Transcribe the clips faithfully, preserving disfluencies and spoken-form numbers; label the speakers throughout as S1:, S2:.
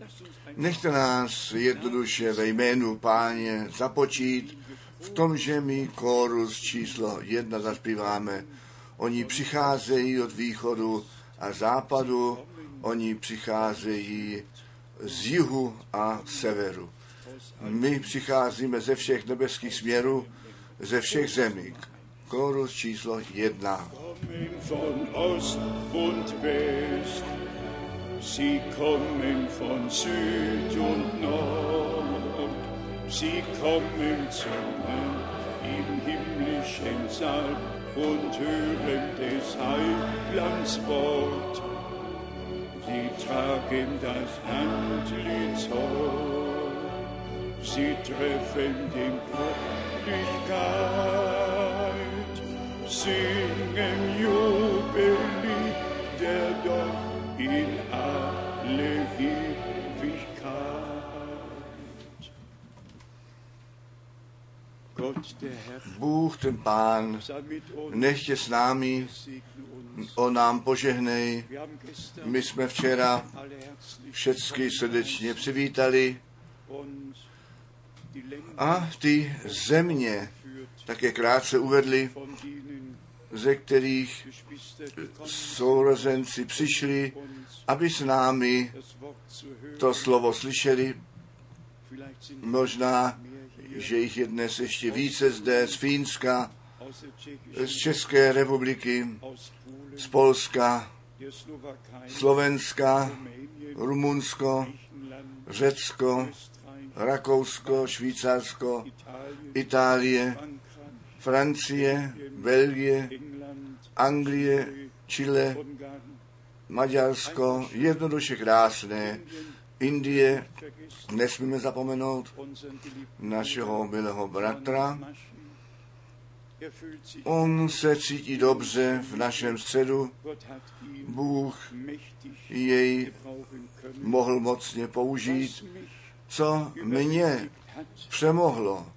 S1: Nechte nás jednoduše ve jménu Páně započít v tom, že my kórus číslo jedna zaspíváme. Oni přicházejí od východu a západu, oni přicházejí z jihu a severu. My přicházíme ze všech nebeských směrů, ze všech zemí. Kórus číslo jedna.
S2: Sie kommen von Süd und Nord, sie kommen zusammen im himmlischen Saal und hören des Heilands Wort. Sie tragen das Antlitz hoch, sie treffen den Fröhlichkeit, singen Jubellied, der doch in alle Ewigkeit. Gott, der Herr,
S1: Bůh, ten Pán, nech je s námi, o nám požehnej. My jsme včera všecky srdečně přivítali a ty země také krátce uvedli, ze kterých sourozenci přišli, aby s námi to slovo slyšeli. Možná, že jich je dnes ještě více zde, z Fínska, z České republiky, z Polska, Slovenska, Rumunsko, Řecko, Rakousko, Švýcarsko, Itálie, Francie, Belgie, Anglie, Chile, Maďarsko, jednoduše krásné, Indie, nesmíme zapomenout našeho milého bratra. On se cítí dobře v našem středu. Bůh jej mohl mocně použít. Co mě přemohlo,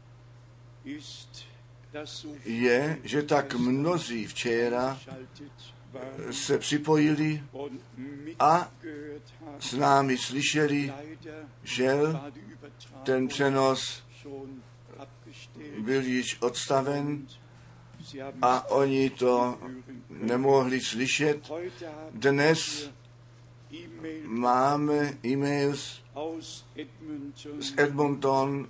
S1: je, že tak mnozí včera se připojili a s námi slyšeli, že ten přenos byl již odstaven a oni to nemohli slyšet. Dnes máme e-mails z Edmonton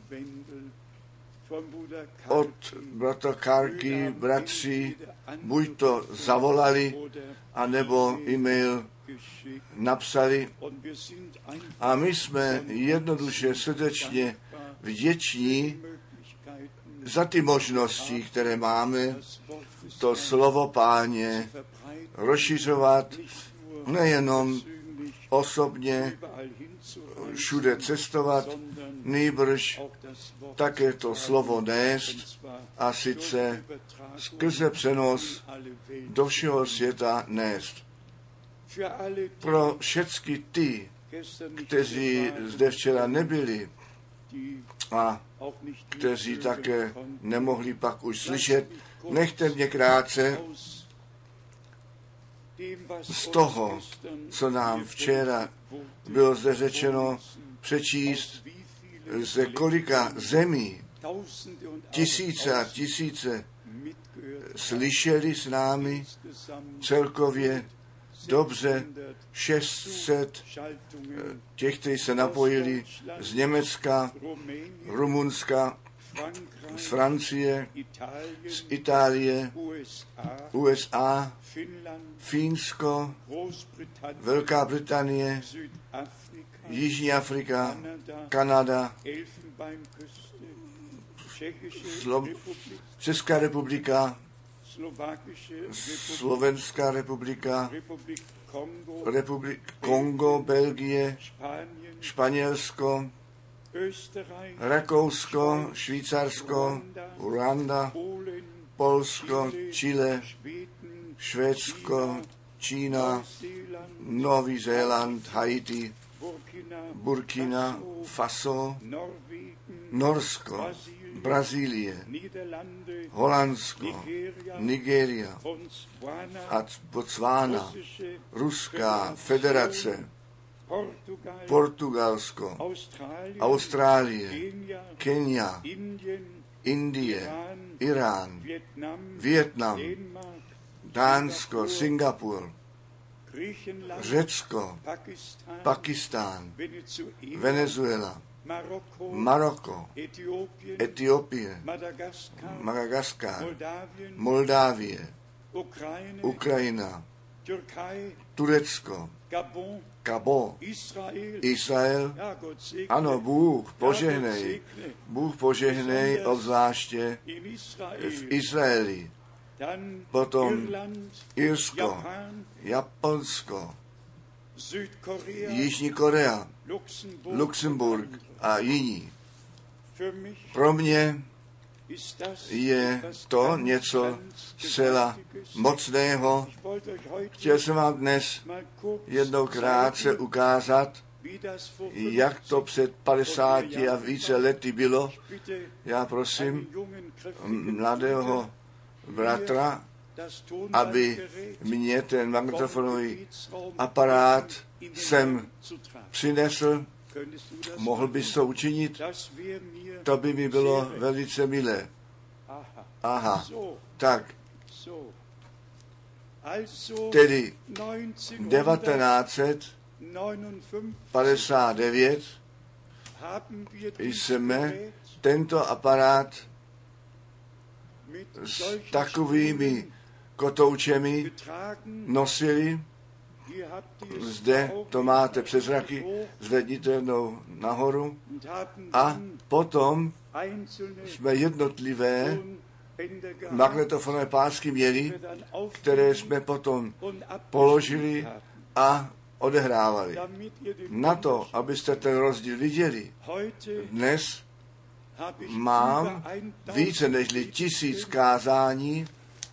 S1: od bratra Karky, bratři, buď to zavolali, anebo e-mail napsali. A my jsme jednoduše srdečně vděční za ty možnosti, které máme, to slovo Páně rozšiřovat nejenom osobně, všude cestovat, nýbrž také to slovo nést a sice skrze přenos do všeho světa nést. Pro všechny ty, kteří zde včera nebyli a kteří také nemohli pak už slyšet, nechte mě krátce z toho, co nám včera bylo zde řečeno, přečíst, ze kolika zemí tisíce a tisíce slyšeli s námi, celkově dobře šest set těch, kteří se napojili z Německa, Rumunska, z Francie, z Itálie, U S A, Fínsko, Velká Británie, Jižní Afrika, Kanada, Slo- Česká republika, Slovenská republika, Republik Kongo, Belgie, Španělsko, Rakousko, Švýcarsko, Ruanda, Polsko, Chile, Švédsko, Čína, Nový Zéland, Haiti, Burkina Faso, Norsko, Brazílie, Holandsko, Nigéria a Botswana, Ruská federace, Portugalsko, Austrálie, Kenia, Indie, Irán, Vietnam, Dánsko, Singapur, Řecko, Pakistán, Venezuela, Maroko, Etiopie, Madagaskar, Moldávie, Ukrajina, Turecko, Gabon, Izrael. Ano, Bůh požehnej, Bůh požehnej obzvláště v Izraeli. Potom Irsko, Japonsko, Jižní Korea, Luxemburg a jiní. Pro mě je to něco zcela mocného. Chtěl jsem vám dnes jednou krátce ukázat, jak to před padesáti a více lety bylo. Já prosím mladého bratra, aby mě ten magnetofonový aparát sem přinesl. Mohl bys to učinit? To by mi bylo velice milé. Aha, tak. Tedy devatenáct set padesát devět jsme tento aparát s takovými kotoučemi nosili. Zde to máte přes zraky, zvedněte jednou nahoru a potom jsme jednotlivé magnetofonové pásky měli, které jsme potom položili a odehrávali. Na to, abyste ten rozdíl viděli, dnes mám více než tisíc kázání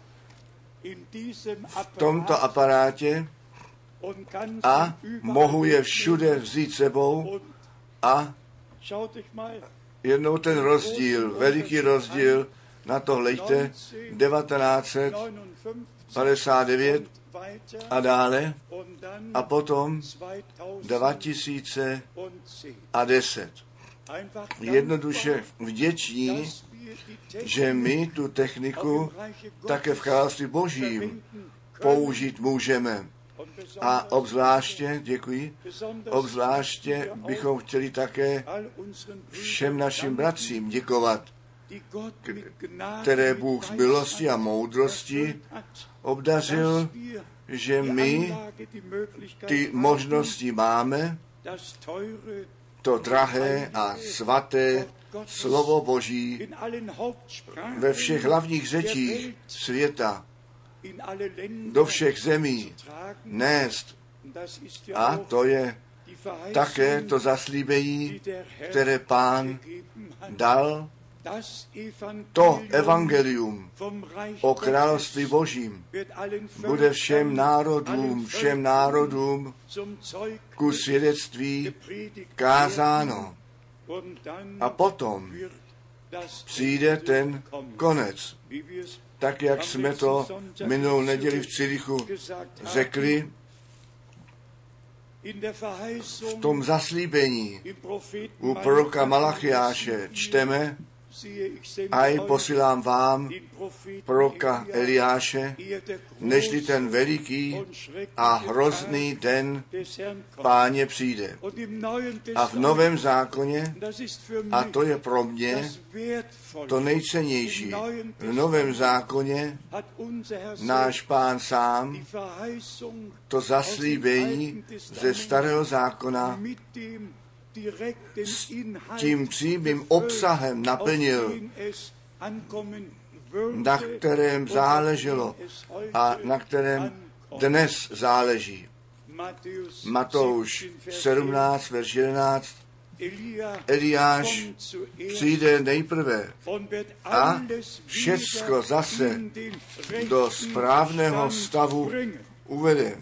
S1: v tomto aparátě a mohu je všude vzít sebou a jednou ten rozdíl, veliký rozdíl, na to hleďte, devatenáct set padesát devět a dále a potom dva tisíce deset. Jednoduše vděční, že my tu techniku také v království Božím použít můžeme. A obzvláště, děkuji, obzvláště bychom chtěli také všem našim bratřím děkovat, které Bůh z milosti a moudrosti obdařil, že my ty možnosti máme, to drahé a svaté slovo Boží ve všech hlavních řečích světa, do všech zemí nést. A to je také to zaslíbení, které Pán dal, to evangelium o království Božím bude všem národům, všem národům ku svědectví kázáno. A potom přijde ten konec. Tak, jak jsme to minulou neděli v Cirichu řekli, v tom zaslíbení u proroka Malachiáše čteme, a i posílám vám proroka Eliáše, nežli ten veliký a hrozný den Páně přijde. A v Novém zákoně, a to je pro mě to nejcennější, v Novém zákoně náš Pán sám to zaslíbení ze Starého zákona s tím přímým obsahem naplnil, na kterém záleželo a na kterém dnes záleží. Matouš sedmnáct, verš jedenáct. Eliáš přijde nejprve a všecko zase do správného stavu uvede.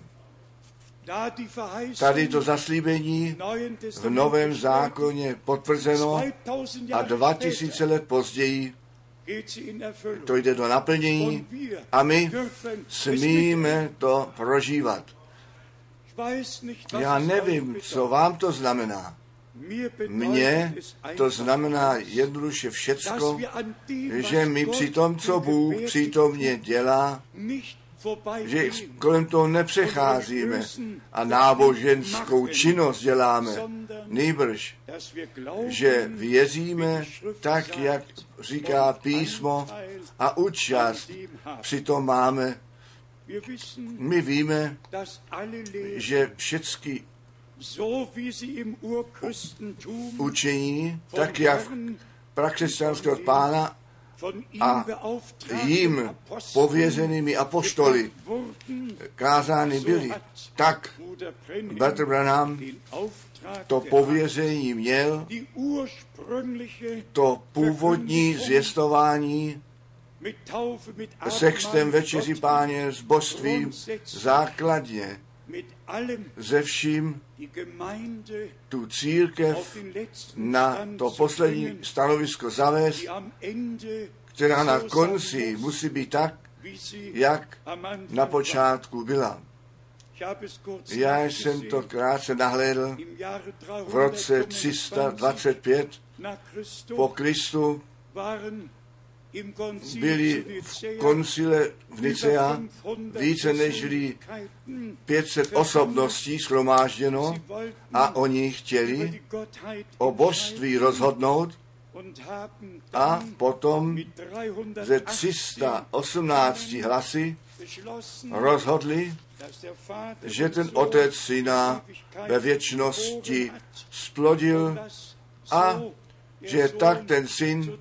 S1: Tady to zaslíbení v Novém zákoně potvrzeno a dva tisíce let později to jde do naplnění a my smíme to prožívat. Já nevím, co vám to znamená. Mně to znamená jednoduše všecko, že my při tom, co Bůh přítomně dělá, že kolem toho nepřecházíme a náboženskou činnost děláme. Nýbrž, že věříme tak, jak říká písmo a účast přitom máme. My víme, že všechny učení, tak jak prakřesťanského Pána a jim pověřenými apoštoly kázány byli, tak bratr Branham to pověření měl, to původní zvěstování se křtem večeři Páně s božstvím základně ze vším tu církev na to poslední stanovisko zavést, která na konci musí být tak, jak na počátku byla. Já jsem to krátce nahlédl v roce tři sta dvacet pět po Kristu. Byli v koncile v Nicea více než pět set osobností shromážděno a oni chtěli o božství rozhodnout a potom ze tři sta osmnáct hlasy rozhodli, že ten otec syna ve věčnosti splodil a že tak ten syn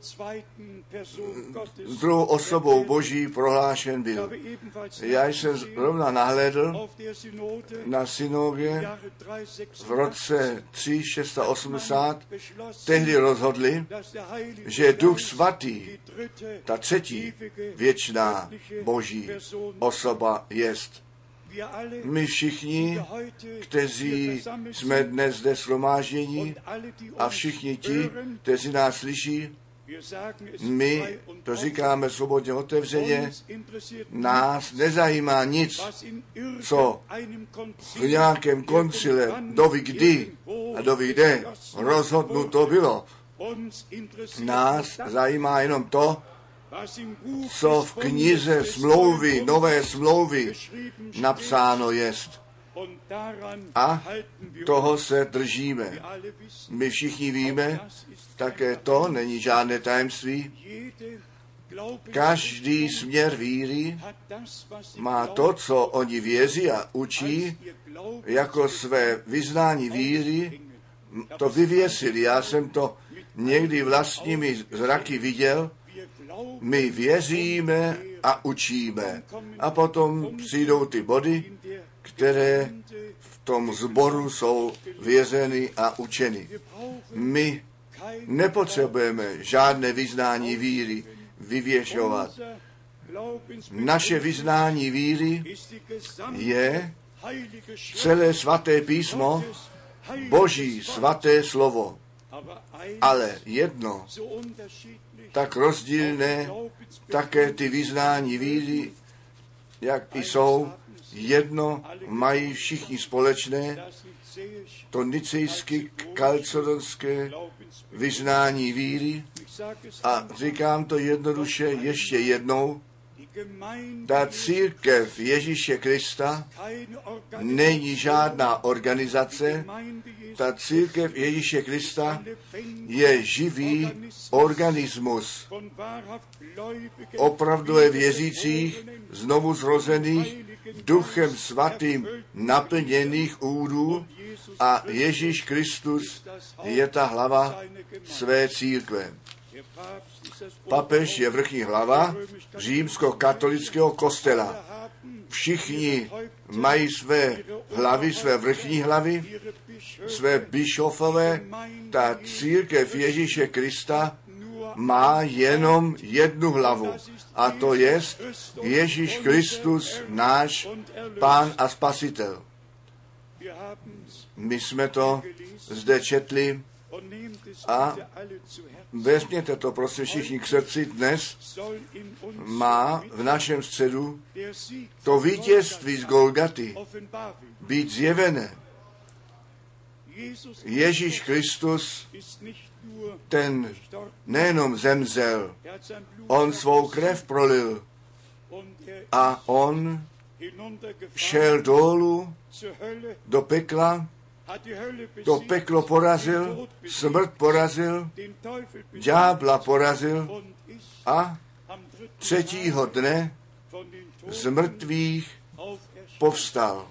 S1: druhou osobou Boží prohlášen byl. Já jsem zrovna nahlédl na synodě v roce tři sta osmdesát, tehdy rozhodli, že Duch Svatý, ta třetí věčná Boží osoba jest. My všichni, kteří jsme dnes zde shromáždění a všichni ti, kteří nás slyší, my to říkáme svobodně otevřeně, nás nezajímá nic, co v nějakém koncile doví kdy a doví kde rozhodnuto bylo. Nás zajímá jenom to, co v knize smlouvy, nové smlouvy napsáno jest. A toho se držíme. My všichni víme, také to není žádné tajemství. Každý směr víry má to, co oni věří a učí, jako své vyznání víry, to vyvěsili. Já jsem to někdy vlastními zraky viděl. My věříme a učíme. A potom přijdou ty body, které v tom sboru jsou věřeny a učeny. My nepotřebujeme žádné vyznání víry vyvěšovat. Naše vyznání víry je celé svaté písmo, Boží svaté slovo. Ale jedno, tak rozdílné, také ty vyznání víry, jak i jsou, jedno mají všichni společné, to nicejské kalcedonské vyznání víry. A říkám to jednoduše ještě jednou, ta církev Ježíše Krista není žádná organizace, ta církev Ježíše Krista je živý organismus opravdové věřících, znovu zrozených, Duchem Svatým naplněných údů a Ježíš Kristus je ta hlava své církve. Papež je vrchní hlava římskokatolického kostela. Všichni mají své hlavy, své vrchní hlavy, své bišofové. Ta církev Ježíše Krista má jenom jednu hlavu. A to je Ježíš Kristus, náš Pán a Spasitel. My jsme to zde četli A vezměte to prosím všichni k srdci dnes, má v našem středu to vítězství z Golgaty být zjevené. Ježíš Kristus, ten nejenom zemřel, on svou krev prolil a on šel dolů do pekla, to peklo porazil, smrt porazil, ďábla porazil a třetího dne z mrtvých povstal.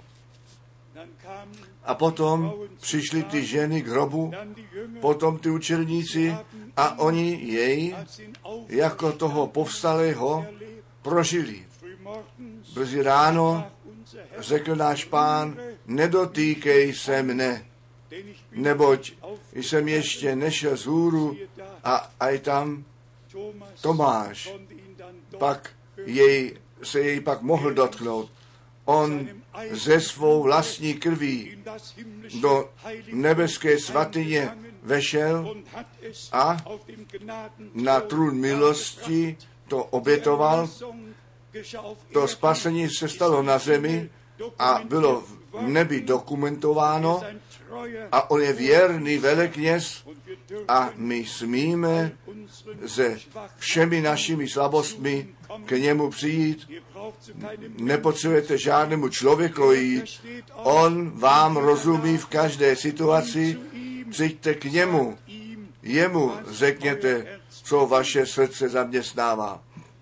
S1: A potom přišly ty ženy k hrobu, potom ty učedníci a oni jej jako toho povstalého prožili. Brzy ráno řekl náš Pán, nedotýkej se mne, neboť jsem ještě nešel z hůru a aj tam Tomáš pak jej, se jej pak mohl dotknout. On ze svou vlastní krví do nebeské svatyně vešel a na trůn milosti to obětoval. To spasení se stalo na zemi a bylo v nebi dokumentováno a on je věrný velekněz a my smíme se všemi našimi slabostmi k němu přijít. Nepotřebujete žádnému člověku jít. On vám rozumí v každé situaci. Přijďte k němu. Jemu řekněte, co vaše srdce zaměstnává.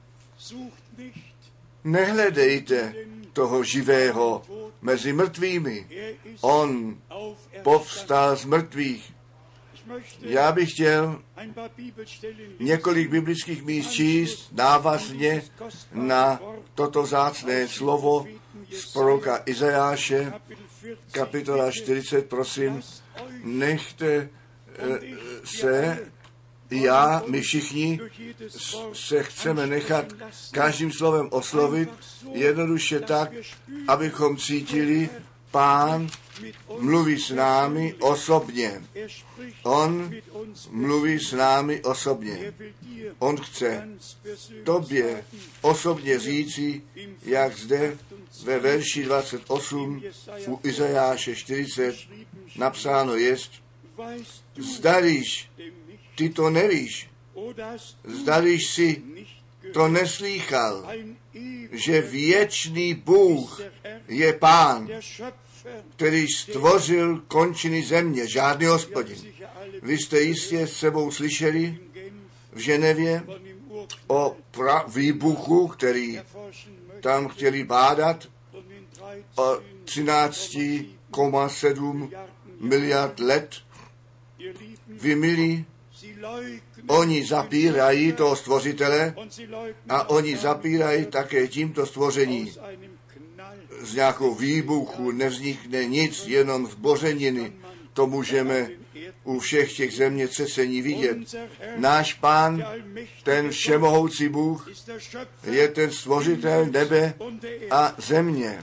S1: Nehledejte toho živého mezi mrtvými. On povstal z mrtvých. Já bych chtěl několik biblických míst číst návazně na toto vzácné slovo z proroka Izajáše, kapitola čtyřicet, prosím. Nechte se, já, my všichni se chceme nechat každým slovem oslovit, jednoduše tak, abychom cítili, Pán mluví s námi osobně. On mluví s námi osobně. On chce tobě osobně říci, jak zde ve verši dvacet osm u Izajáše čtyřicet napsáno jest, zdališ, ty to nevíš, zdališ si to neslýchal, že věčný Bůh je Pán, který stvořil končiny země, žádný hospodin. Vy jste jistě s sebou slyšeli v Ženevě o pra- výbuchu, který tam chtěli bádat, o třináct celá sedm miliard let. Vy milí, oni zapírají toho stvořitele a oni zapírají také tímto stvoření. Z nějakou výbuchu nevznikne nic, jenom zbořeniny. To můžeme u všech těch zemětřesení vidět. Náš Pán, ten všemohoucí Bůh, je ten stvořitel nebe a země.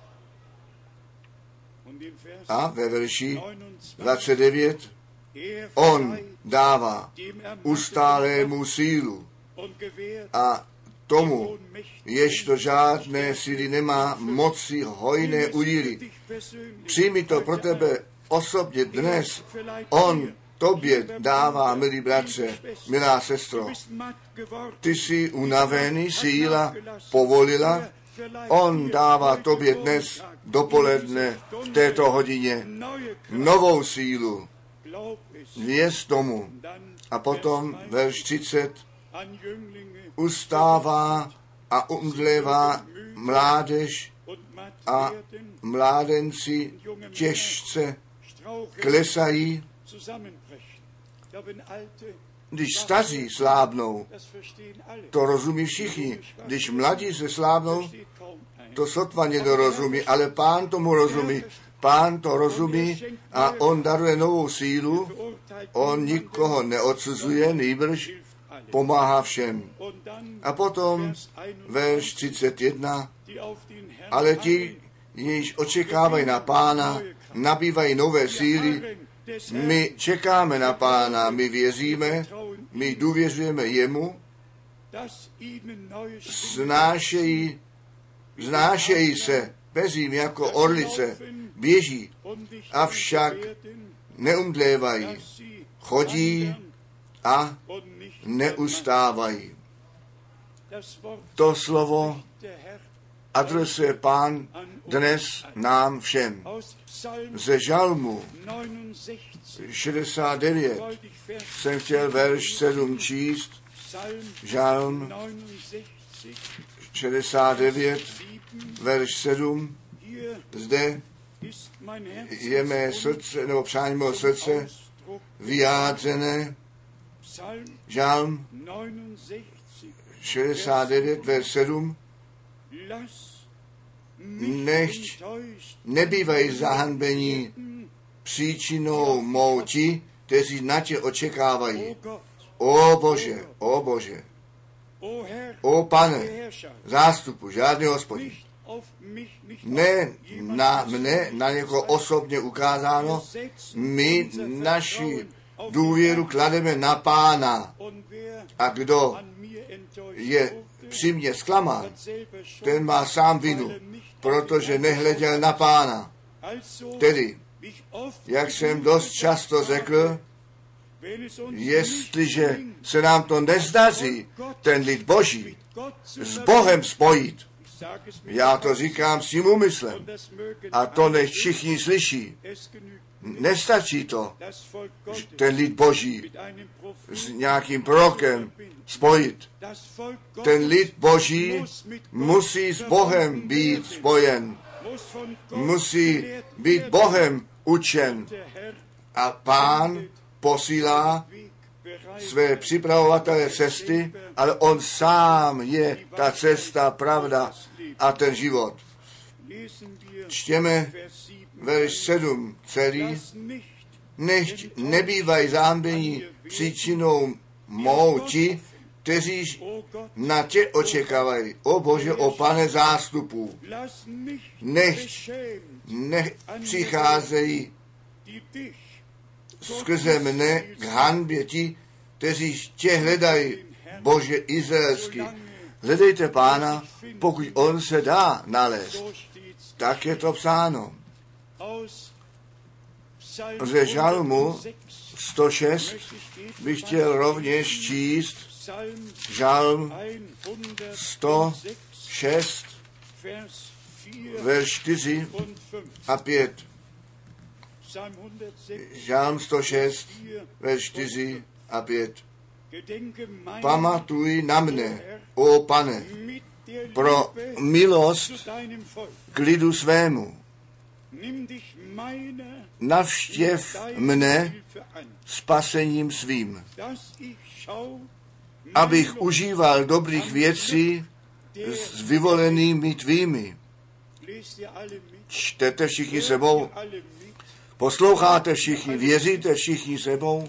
S1: A ve verši dvacet devět on dává ustálému sílu a tomu, jež to žádné síly nemá, moci hojné udílit. Přijmi to pro tebe osobně dnes. On tobě dává, milý bratře, milá sestro. Ty jsi unavený, síla povolila. On dává tobě dnes dopoledne v této hodině novou sílu. Věř tomu. A potom verš třicet. Ustává a umdlévá mládež a mládenci těžce klesají. Když staří slábnou, to rozumí všichni. Když mladí se slábnou, to sotva někdo rozumí, ale Pán tomu rozumí. Pán to rozumí a on daruje novou sílu. On nikoho neodsuzuje, nýbrž pomáhá všem. A potom verš třicet jedna. Ale ti, jejíž očekávají na Pána, nabývají nové síly, My čekáme na Pána, my věříme, my důvěřujeme jemu, znášejí, znášejí se, bezím jako orlice, běží, avšak neumdlévají, chodí a neustávají. To slovo adresuje Pán dnes nám všem. Ze žalmu šedesát devět jsem chtěl verš sedm číst. Žalm šedesát devět, verš sedm. Zde je mé srdce, nebo přání mého srdce vyjádřené. Žalm šedesát devět, verš sedm. Nechť nebývají zahanbení příčinou mou ti, kteří na tě očekávají. O Bože, o Bože, o Pane, zástupu, žádný Hospodin. Ne na mne, na někoho osobně ukázáno, my naši důvěru klademe na Pána. A kdo je při mně zklamán, ten má sám vinu, protože nehleděl na Pána. Tedy, jak jsem dost často řekl, jestliže se nám to nezdaří, ten lid Boží s Bohem spojit, já to říkám s tím úmyslem, a to nech všichni slyší, nestačí to, ten lid Boží s nějakým prorokem spojit. Ten lid Boží musí s Bohem být spojen, musí být Bohem učen. A Pán posílá své připravovatele cesty, ale on sám je ta cesta, pravda a ten život. Čtěme verš sedm celý. Nechť nebývají zámbení příčinou mou ti, kteří na tě očekávají. O Bože, o Pane zástupů, nechť nech přicházejí skrze mne k hanbě ti, kteří tě hledají, Bože izraelský. Hledejte Pána, pokud on se dá nalézt. Tak je to psáno. Ze žalmu sto šest bych chtěl rovněž číst žalm sto šest, verš čtyři a pět. Žalm sto šest, verš čtyři a pět. Pamatuj na mne, o Pane, pro milost k lidu svému. Navštěv mne spasením svým, abych užíval dobrých věcí s vyvolenými tvými. Čtete všichni sebou? Posloucháte všichni? Věříte všichni sebou?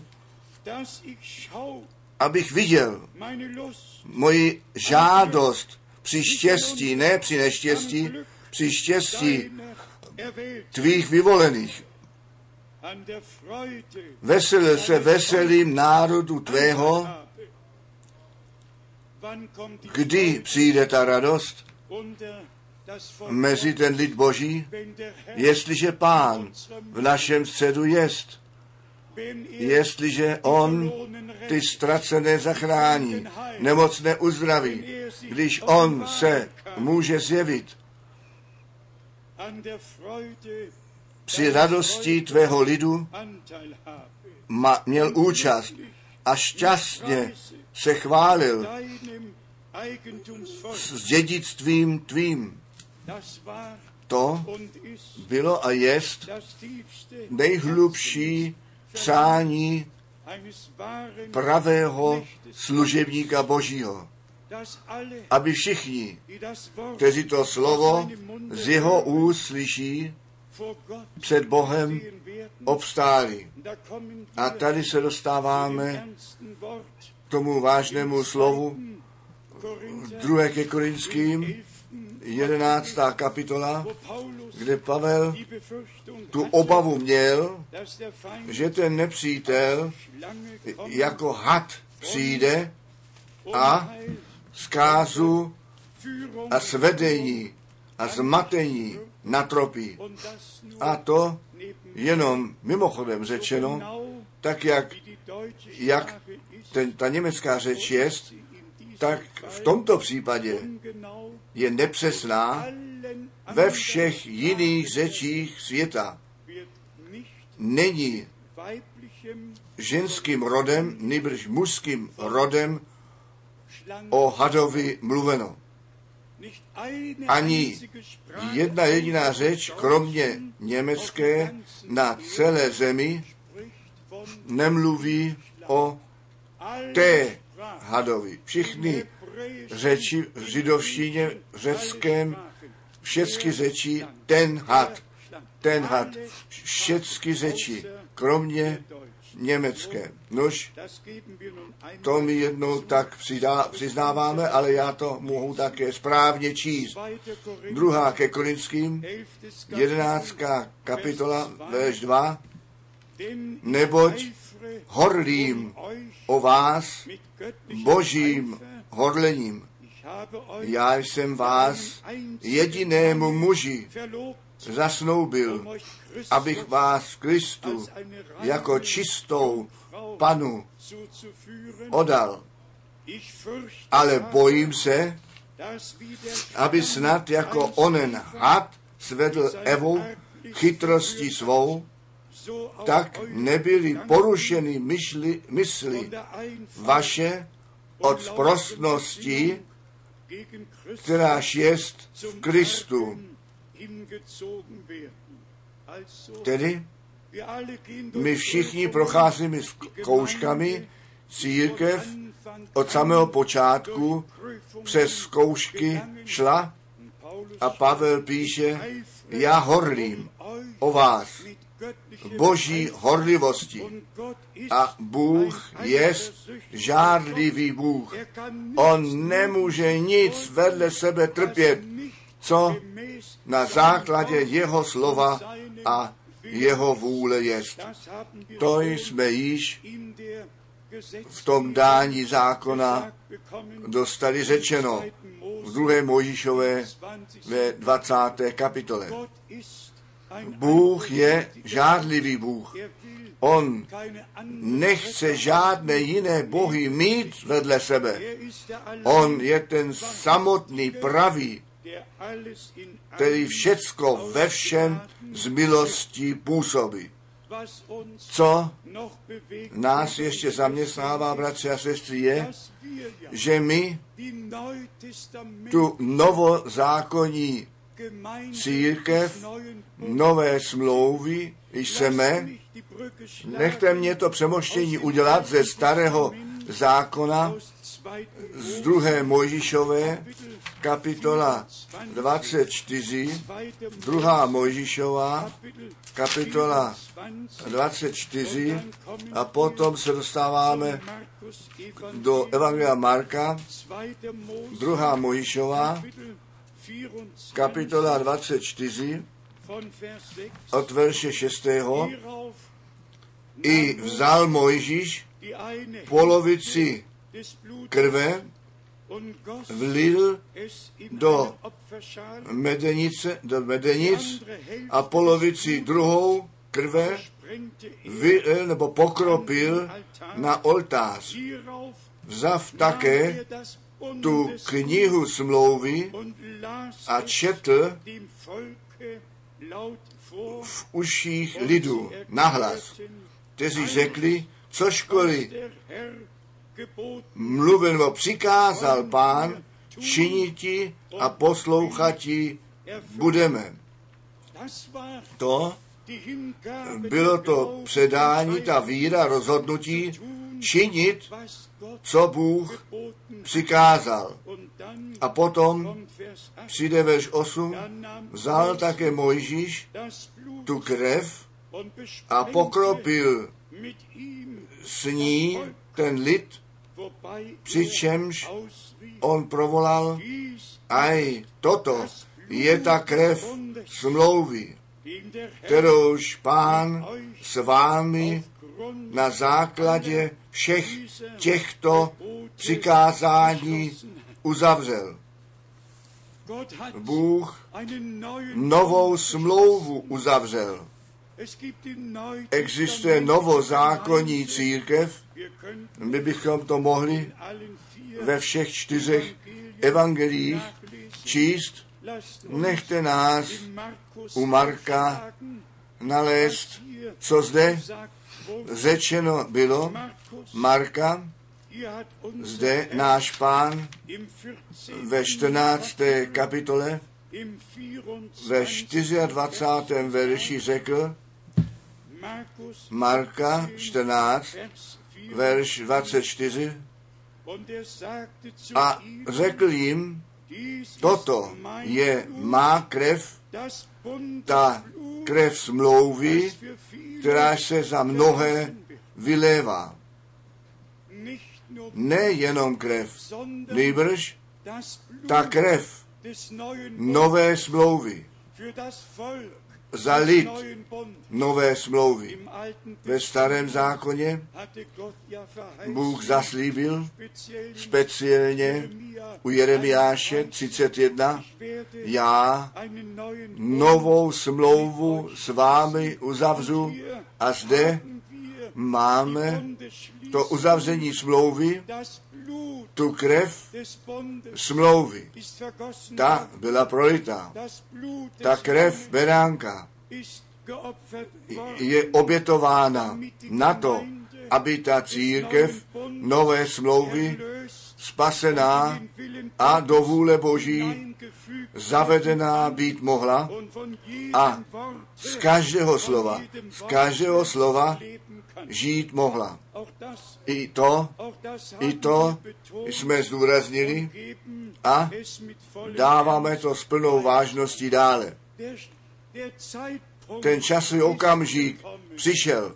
S1: Abych viděl moji žádost při štěstí, ne při neštěstí, při štěstí tvých vyvolených. Veselil se veselým národu tvého, kdy přijde ta radost mezi ten lid Boží, jestliže Pán v našem středu jest, jestliže on ty ztracené zachrání, nemocné uzdraví, když on se může zjevit při radosti tvého lidu, ma, měl účast a šťastně se chválil s dědictvím tvým. To bylo a jest nejhlubší přání pravého služebníka Božího, aby všichni, kteří to slovo z jeho úst slyší, před Bohem obstáli. A tady se dostáváme k tomu vážnému slovu druhé ke Korinským, jedenáctá kapitola, kde Pavel tu obavu měl, že ten nepřítel jako had přijde a zkázu a svedení a zmatení natropí. A to jenom mimochodem řečeno, tak jak, jak ten, ta německá řeč je, tak v tomto případě je nepřesná ve všech jiných řečích světa. Není ženským rodem, nýbrž mužským rodem o hadovi mluveno. Ani jedna jediná řeč, kromě německé, na celé zemi nemluví o té hadovi. Všichni řeči v židovštině, v řeckém, všechny řeči ten had, ten had, všechny řeči, kromě německé. Nož, to mi jednou tak přidá, přiznáváme, ale já to mohu také správně číst. Druhá ke Korinským, jedenáctá kapitola, verš dva, neboť horlím o vás božím horlením. Já jsem vás jedinému muži zasnoubil, abych vás Kristu jako čistou panu odal. Ale bojím se, aby snad jako onen had svedl Evu chytrostí svou, tak nebyly porušeny myšli, mysli vaše od sprostnosti, kteráž jest v Kristu. Tedy my všichni procházíme zkouškami, církev od samého počátku přes zkoušky šla a Pavel píše, já horlím o vás boží horlivosti a Bůh jest žárlivý Bůh. On nemůže nic vedle sebe trpět, co na základě jeho slova a jeho vůle jest. To jsme již v tom dání zákona dostali řečeno v druhé Mojžíšové ve dvacáté kapitole. Bůh je žádlivý Bůh. On nechce žádné jiné bohy mít vedle sebe. On je ten samotný pravý, který všecko ve všem z milostí působí. Co nás ještě zaměstnává, bratři a sestry, je, že my tu novozákonní církev, nové smlouvy jsme, nechte mě to přemoštění udělat ze starého zákona z druhé Mojžíšové, kapitola dvacet čtyři, druhá Mojžíšová, kapitola dvacet čtyři a potom se dostáváme do Evangelia Marka, druhá Mojžíšová, kapitola dvacet čtyři, od verše šestého. I vzal Mojžíš polovici krve, vlil do medenice, do medenic a polovici druhou krve vylil nebo pokropil na oltář. Vzav také tu knihu smlouvy a četl v uších lidu nahlas, kteří řekli, cožkoliv mluvil nebo přikázal Pán, činiti a poslouchati budeme. To bylo to předání, ta víra, rozhodnutí činit, co Bůh přikázal. A potom přijde verš osm, vzal také Mojžíš tu krev a pokropil s ní ten lid přičemž on provolal, aj toto je ta krev smlouvy, kterouž Pán s vámi na základě všech těchto přikázání uzavřel. Bůh novou smlouvu uzavřel. Existuje novozákonní církev, my bychom to mohli ve všech čtyřech evangeliích číst. Nechte nás u Marka nalézt, co zde řečeno bylo. Marka, zde náš Pán ve čtrnácté kapitole, ve dvacátém čtvrtém verši řekl, Marka čtrnáct, verš dvacet čtyři, a řekl jim, toto je má krev, ta krev smlouvy, která se za mnohé vylévá. Nejenom krev, nýbrž ta krev nové smlouvy, za lid nové smlouvy. Ve starém zákoně Bůh zaslíbil speciálně u Jeremiáše třicet jedna, já novou smlouvu s vámi uzavřu, a zde máme to uzavření smlouvy, tu krev smlouvy. Ta byla prolitá. Ta krev beránka je obětována na to, aby ta církev nové smlouvy spasená a do vůle Boží zavedená být mohla a z každého slova, z každého slova žít mohla. I to, i to jsme zdůraznili a dáváme to s plnou vážností dále. Ten časový okamžik přišel,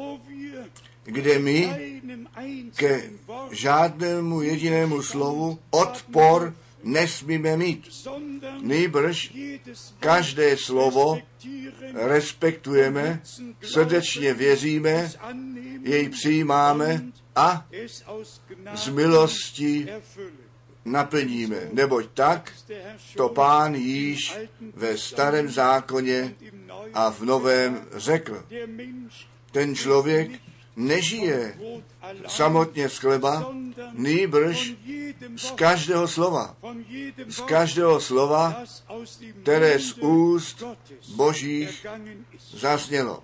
S1: kde my ke žádnému jedinému slovu odpor nesmíme mít. Nýbrž každé slovo respektujeme, srdečně věříme, jej přijímáme a z milosti naplníme. Neboť tak to Pán již ve starém zákoně a v novém řekl. Ten člověk nežije samotně z chleba, nýbrž z každého slova. Z každého slova, které z úst Božích zaznělo.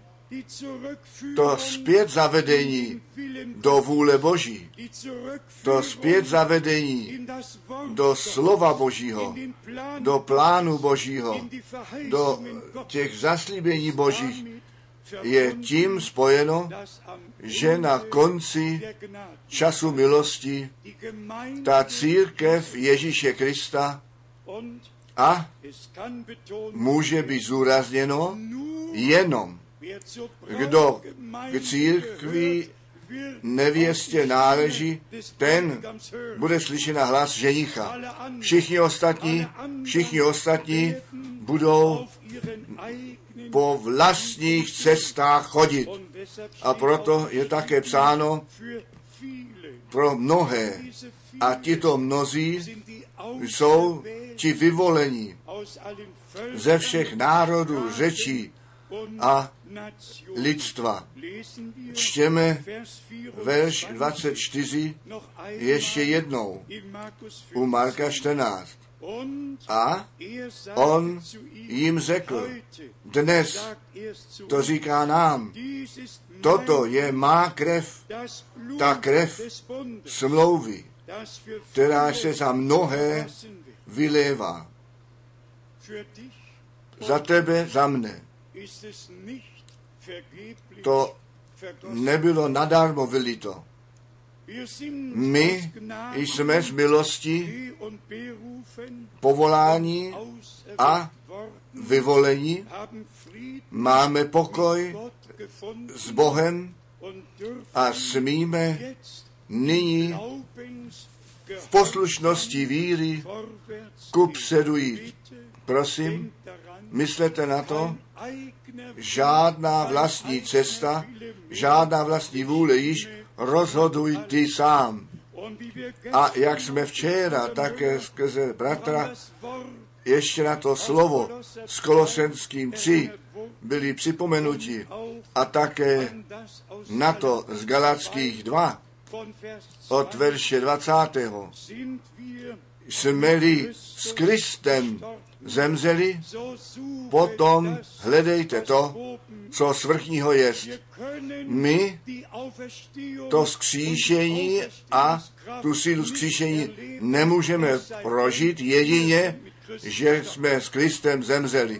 S1: To zpět zavedení do vůle Boží, to zpět zavedení do slova Božího, do plánu Božího, do těch zaslíbení Božích je tím spojeno, že na konci času milosti ta církev Ježíše Krista a může být zúrazněno jenom, kdo k církvi nevěstě náleží, ten bude slyšet na hlas ženicha. Všichni ostatní, všichni ostatní budou po vlastních cestách chodit. A proto je také psáno pro mnohé. A tito mnozí jsou ti vyvolení ze všech národů, řečí a lidstva. Čtěme verš dvacet čtyři ještě jednou u Marka čtrnáct. A on jim řekl, dnes, to říká nám, toto je má krev, ta krev smlouvy, která se za mnohé vylévá. Za tebe, za mne. To nebylo nadarmo vylito. My jsme z milosti povolání a vyvolení, máme pokoj s Bohem a smíme nyní v poslušnosti víry kupředu jít. Prosím, myslete na to, žádná vlastní cesta, žádná vlastní vůle již, rozhoduj ty sám. A jak jsme včera také skrze bratra ještě na to slovo s Kolosenským tři byli připomenuti a také na to z Galackých dva od verše dvacátého jsme-li s Kristem zemřeli, potom hledejte to, co svrchního jest. My to vzkříšení a tu sílu vzkříšení nemůžeme prožít jedině, že jsme s Kristem zemřeli.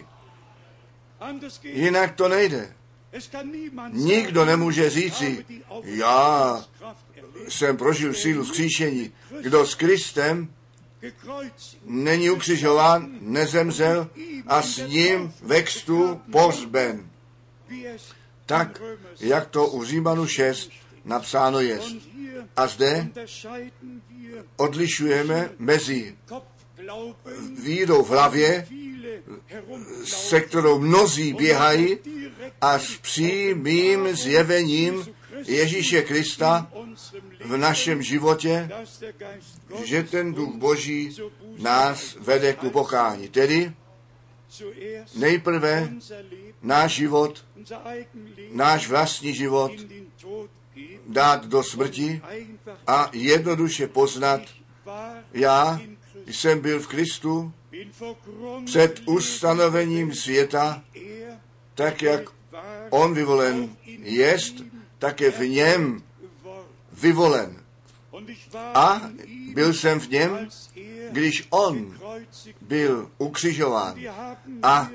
S1: Jinak to nejde. Nikdo nemůže říci, já jsem prožil sílu vzkříšení. Kdo s Kristem není ukřižován, nezemřel a s ním ve křtu pohřben. Tak, jak to u Římanu šest napsáno je. A zde odlišujeme mezi vírou v hlavě, se kterou mnozí běhají, a s přímým zjevením Ježíše Krista v našem životě, že ten Duch Boží nás vede k pokání. Tedy nejprve náš život, náš vlastní život dát do smrti a jednoduše poznat, já jsem byl v Kristu před ustanovením světa, tak jak on vyvolen jest, tak je v něm vyvolen. A byl jsem v něm, když on byl ukřižován. A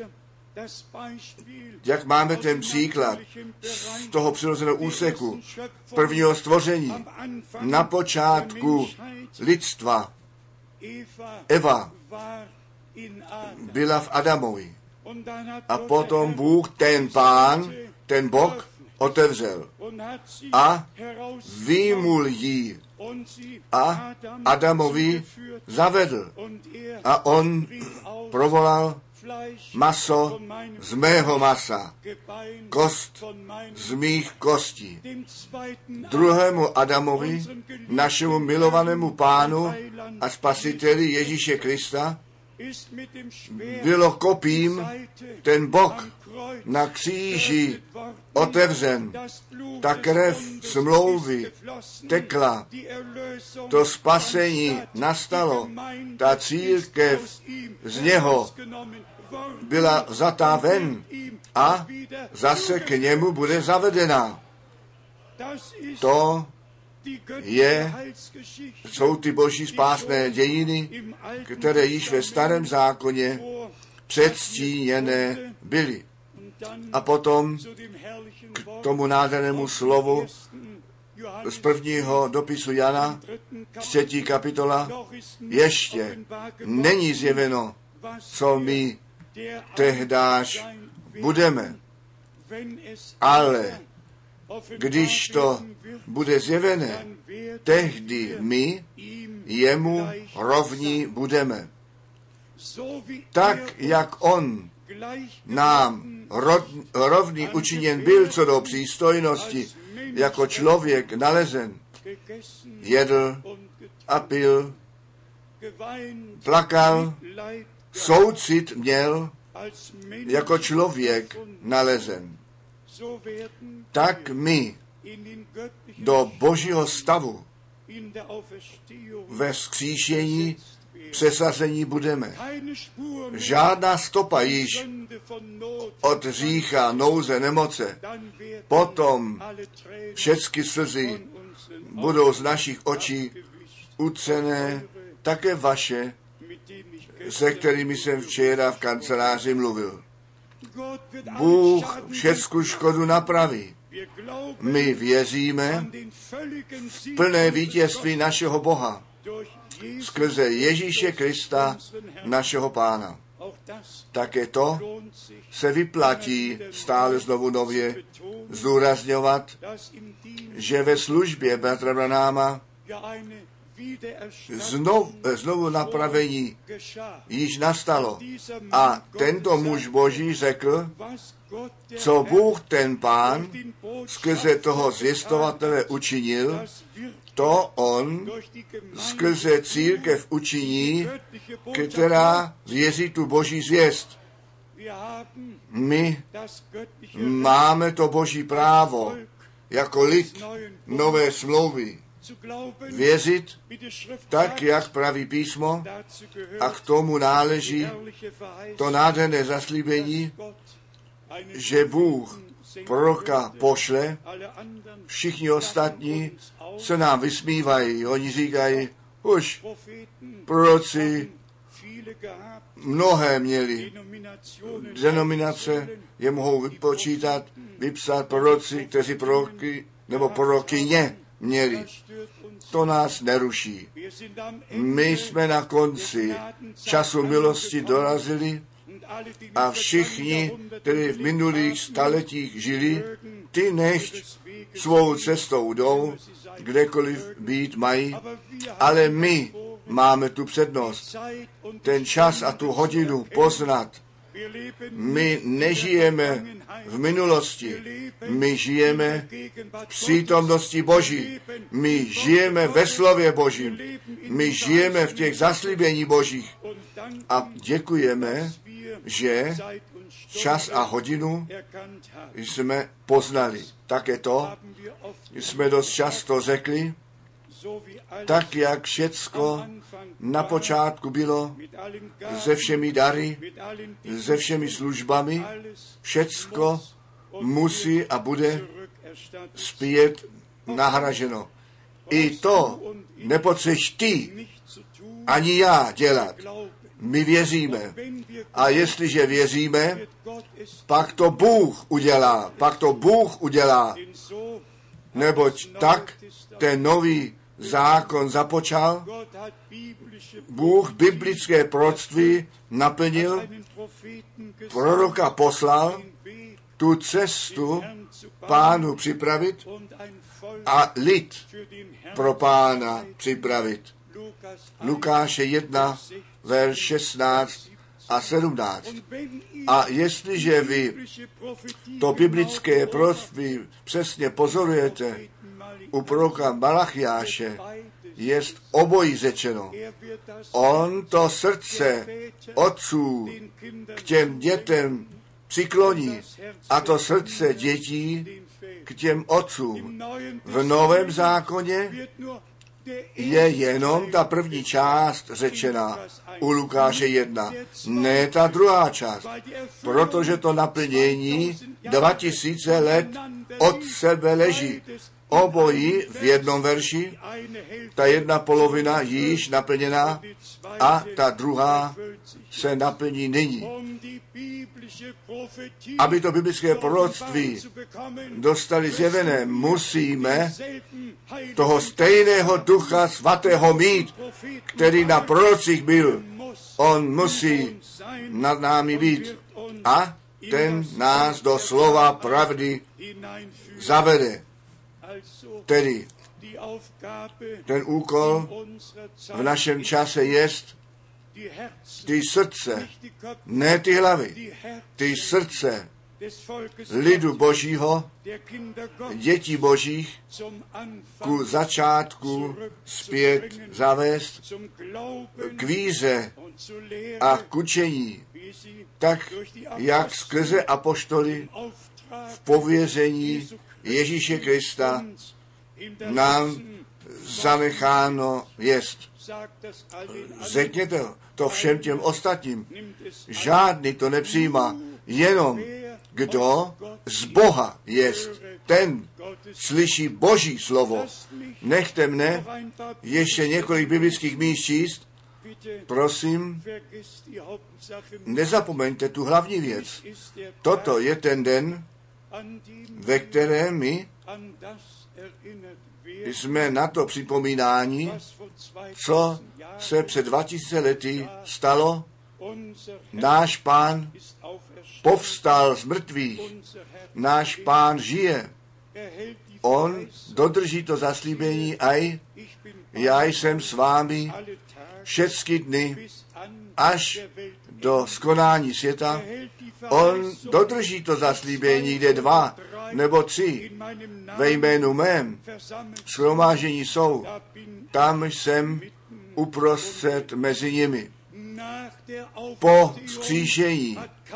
S1: jak máme ten příklad z toho přirozeného úseku prvního stvoření, na počátku lidstva Eva byla v Adamovi. A potom Bůh, ten Pán, ten Bůh, otevřel a vyjmul jí a Adamovi zavedl. A on provolal maso z mého masa, kost z mých kostí. Druhému Adamovi, našemu milovanému Pánu a Spasiteli Ježíše Krista, bylo kopím ten bok na kříži otevřen. Ta krev smlouvy tekla. To spasení nastalo. Ta církev z něho byla vzatá ven a zase k němu bude zavedena. To je, jsou ty boží spásné dějiny, které již ve starém zákoně předstíněné byly. A potom k tomu nádhernému slovu z prvního dopisu Jana, třetí kapitola, ještě není zjeveno, co my tehdáž budeme. Ale když to bude zjevené, tehdy my jemu rovní budeme. Tak, jak on nám rovný učiněn byl co do přístojnosti, jako člověk nalezen, jedl a pil, plakal, soucit měl, jako člověk nalezen. Tak my do božího stavu ve vzkříšení přesazení budeme. Žádná stopa již od hřícha, nouze, nemoce. Potom všechny slzy budou z našich očí ucené, také vaše, se kterými jsem včera v kanceláři mluvil. Bůh všecku škodu napraví. My věříme v plné vítězství našeho Boha skrze Ježíše Krista, našeho Pána. také to se vyplatí stále znovu nově zdůrazňovat, že ve službě bratra Branáma Znov, znovu napravení již nastalo. A tento muž Boží řekl, co Bůh ten Pán skrze toho zvěstovatele učinil, to on skrze církev učiní, která věří tu Boží zvěst. My máme to Boží právo jako lid nové smlouvy věřit tak, jak praví písmo, a k tomu náleží to nádherné zaslíbení, že Bůh proroka pošle, všichni ostatní se nám vysmívají. Oni říkají, už proroci mnohé měli. Denominace je mohou vypočítat, vypsat proroci, kteří proroky nebo prorokyně měli. To nás neruší. My jsme na konci času milosti dorazili a všichni, kteří v minulých staletích žili, ty nechť svou cestou jdou, kdekoliv být mají, ale my máme tu přednost, ten čas a tu hodinu poznat. My nežijeme v minulosti, my žijeme v přítomnosti Boží, my žijeme ve slově Božím, my žijeme v těch zaslíbení Božích a děkujeme, že čas a hodinu jsme poznali. Také to jsme dost často řekli, tak jak všecko na počátku bylo, se všemi dary, se všemi službami, všecko musí a bude zpět nahraženo. I to nepotřebuješ ty, ani já dělat. My věříme. A jestliže věříme, pak to Bůh udělá. Pak to Bůh udělá. Neboť tak ten nový zákon započal, Bůh biblické proroctví naplnil, proroka poslal, tu cestu Pánu připravit a lid pro Pána připravit. Lukáše jedna, verš šestnáct a sedmnáct. A jestliže vy to biblické proroctví přesně pozorujete, u proroka Malachiáše jest obojí řečeno. On to srdce otců k těm dětem přikloní a to srdce dětí k těm otcům. V Novém zákoně je jenom ta první část řečena u Lukáše jedna, ne ta druhá část, protože to naplnění dva tisíce let od sebe leží. Obojí v jednom verši, ta jedna polovina již naplněná a ta druhá se naplní nyní. Aby to biblické proroctví dostali zjevené, musíme toho stejného Ducha Svatého mít, který na prorocích byl. On musí nad námi být a ten nás do slova pravdy zavede. Tedy ten úkol v našem čase jest ty srdce, ne ty hlavy, ty srdce lidu Božího, dětí Božích ku začátku zpět zavést k víře a k učení, tak jak skrze apoštoly v pověření Ježíše Krista nám zanecháno jest. Řekněte to všem těm ostatním. Žádný to nepřijímá, jenom kdo z Boha jest, ten slyší Boží slovo. Nechte mne ještě několik biblických míst číst. Prosím, nezapomeňte tu hlavní věc. Toto je ten den, ve kterém my jsme na to připomínáni, co se před dva tisíce lety stalo Náš Pán povstal z mrtvých. Náš Pán žije. On dodrží to zaslíbení aj já jsem s vámi všechny dny až do skonání světa. On dodrží to zaslíbení, kde dva nebo tři ve jménu mém shromáždění jsou. Tam jsem uprostřed mezi nimi. Po vzkříšení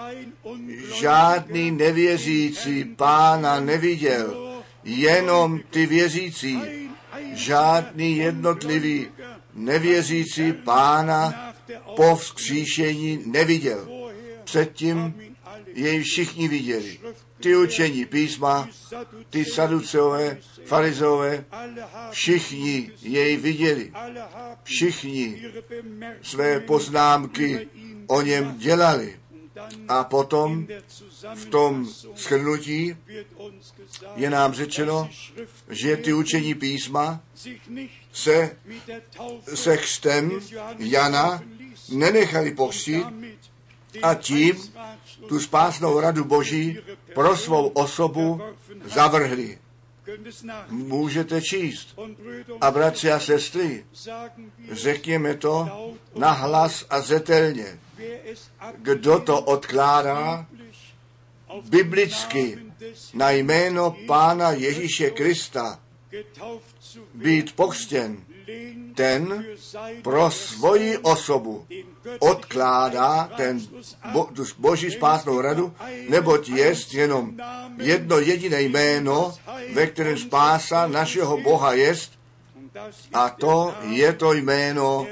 S1: žádný nevěřící Pána neviděl, jenom ty věřící. Žádný jednotlivý nevěřící Pána po vzkříšení neviděl. Předtím jej všichni viděli. Ty učení písma, ty saduceové, farizeové, všichni jej viděli. Všichni své poznámky o něm dělali. A potom v tom shrnutí je nám řečeno, že ty učení písma se se křtem Jana nenechali pokřtít a tím tu spásnou radu Boží pro svou osobu zavrhli. Můžete číst. A bratři a sestry, řekněme to nahlas a zetelně. Kdo to odkládá biblicky na jméno Pána Ježíše Krista být pokřtěn, ten pro svoji osobu odkládá ten bo, tu Boží spásnou radu, neboť jest jenom jedno jediné jméno, ve kterém spása našeho Boha jest, a to je to jméno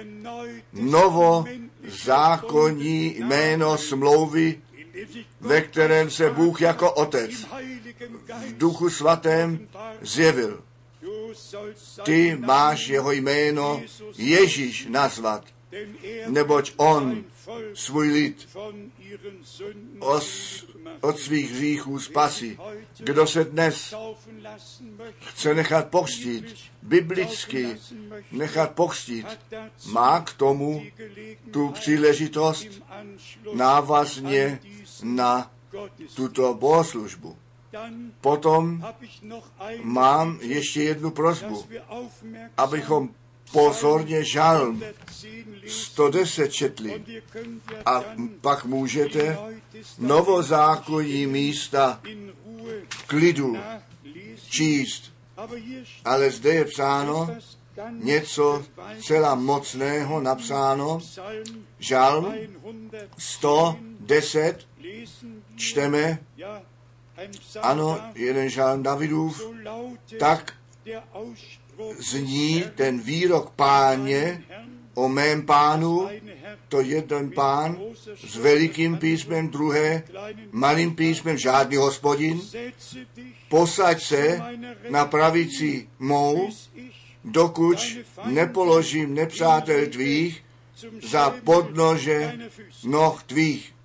S1: novozákonní jméno smlouvy, ve kterém se Bůh jako Otec v Duchu Svatém zjevil. Ty máš jeho jméno Ježíš nazvat, neboť on svůj lid os, od svých hříchů spasí. Kdo se dnes chce nechat pokřtít, biblicky nechat pokřtít, má k tomu tu příležitost návazně na tuto bohoslužbu. Potom mám ještě jednu prosbu, abychom pozorně žalm sto deset četli a pak můžete novozákonní místa v klidu číst. Ale zde je psáno něco celá mocného napsáno. Žalm sto deset čteme. Ano, jeden žalm Davidův. Tak zní ten výrok Páně o mém pánu, to jeden pán s velikým písmem, druhé malým písmem, žádný hospodin. Posaď se na pravici mou, dokud nepoložím nepřátel tvých za podnože noh tvých.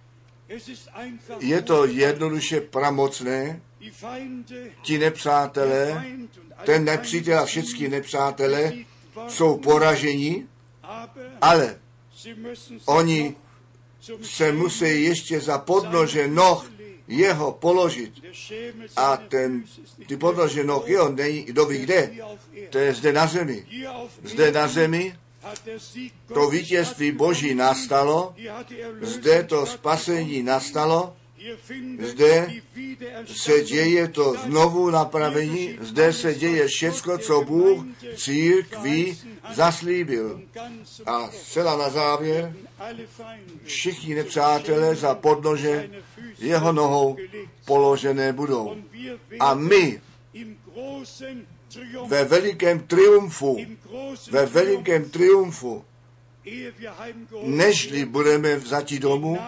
S1: Je to jednoduše pramocné. Ti nepřátelé, ten nepřítel a všichni nepřátelé jsou poraženi, ale oni se musí ještě za podnože noh jeho položit. A ten, ty podnože noh jeho není, kdo ví kde, to je zde na zemi. Zde na zemi to vítězství Boží nastalo, zde to spasení nastalo, zde se děje to znovu napravení, zde se děje všecko, co Bůh církvi zaslíbil. A zcela na závěr, všichni nepřátelé za podnože jeho nohou položené budou. A my ve velikém triumfu, ve velikém triumfu, nežli budeme vzati domů,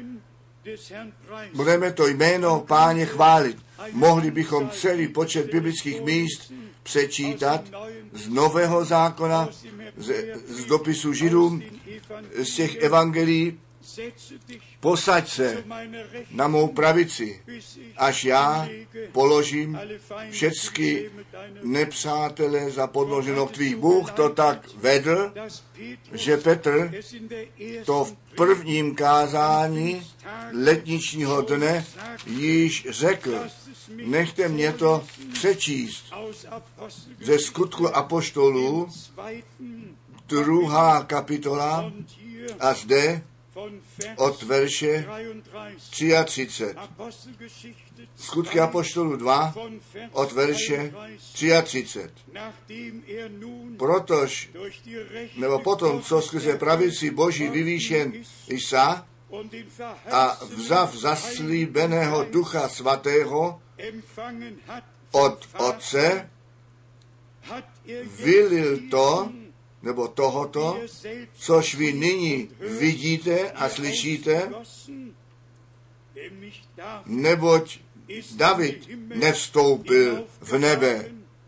S1: budeme to jméno Páně chválit. Mohli bychom celý počet biblických míst přečítat z Nového zákona, z, z dopisu Židům, z těch evangelií, Posaď se na mou pravici, až já položím všechny nepřátelé za podnoženou tvých. Bůh to tak vedl, že Petr to v prvním kázání letničního dne již řekl. Nechte mě to přečíst ze Skutku apoštolů, druhá kapitola a zde od verše třicet tři. Skutky apoštolů dva od verše třicet tři. Protož, nebo potom, co skrze pravici Boží vyvýšen Isa a vzav zaslíbeného Ducha Svatého od Otce, vylil to, nebo tohoto, což vy nyní vidíte a slyšíte, neboť David nevstoupil v nebe,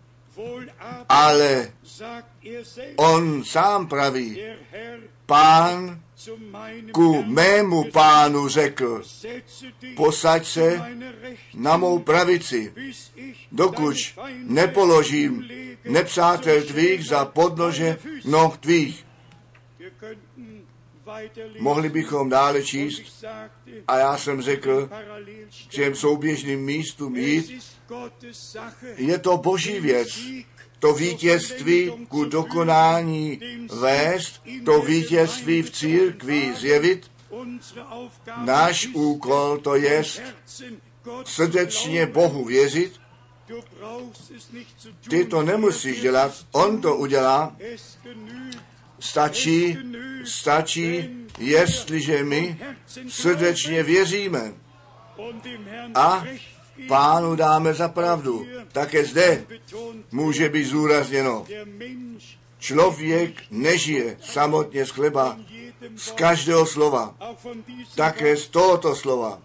S1: ale on sám praví, Pán ku mému pánu řekl, posaď se na mou pravici, dokud nepoložím nepřátel tvých za podnože noh tvých. Mohli bychom dále číst a já jsem řekl, k těm souběžným místům jít. Je to Boží věc, to vítězství ku dokonání vést, to vítězství v církvi zjevit. Náš úkol to je srdečně Bohu věřit. Ty to nemusíš dělat, on to udělá. Stačí, stačí, jestliže my srdečně věříme a Pánu dáme za pravdu. Také zde může být zúrazněno. Člověk nežije samotně z chleba, z každého slova, také z tohoto slova.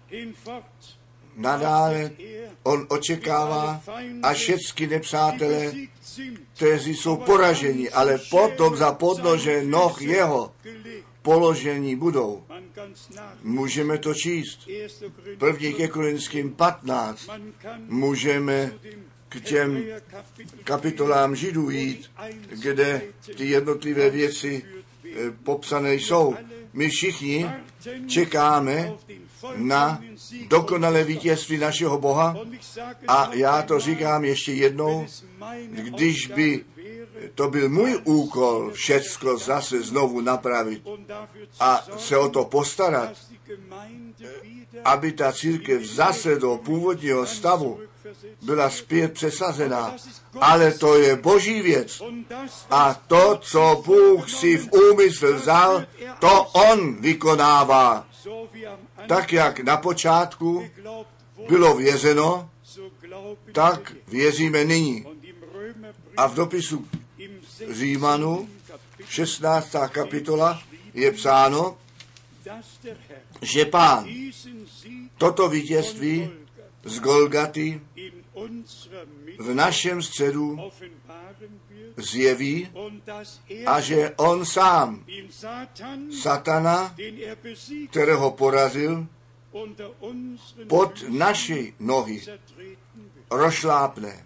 S1: Nadále on očekává a všechny nepřátelé, kteří jsou poraženi, ale potom za podnože noh jeho položení budou. Můžeme to číst. První ke Korinským patnáct. Můžeme k těm kapitolám Židů jít, kde ty jednotlivé věci e, popsané jsou. My všichni čekáme na dokonalé vítězství našeho Boha a já to říkám ještě jednou, když by to byl můj úkol všecko zase znovu napravit a se o to postarat, aby ta církev zase do původního stavu byla zpět přesazená. Ale to je Boží věc. A to, co Bůh si v úmysl vzal, to on vykonává. Tak, jak na počátku bylo věřeno, tak věříme nyní. A v dopisu Římanů, šestnáctá kapitola, je psáno, že Pán toto vítězství z Golgaty v našem středu zjeví a že on sám satana, kterého porazil, pod naši nohy rozšlápne.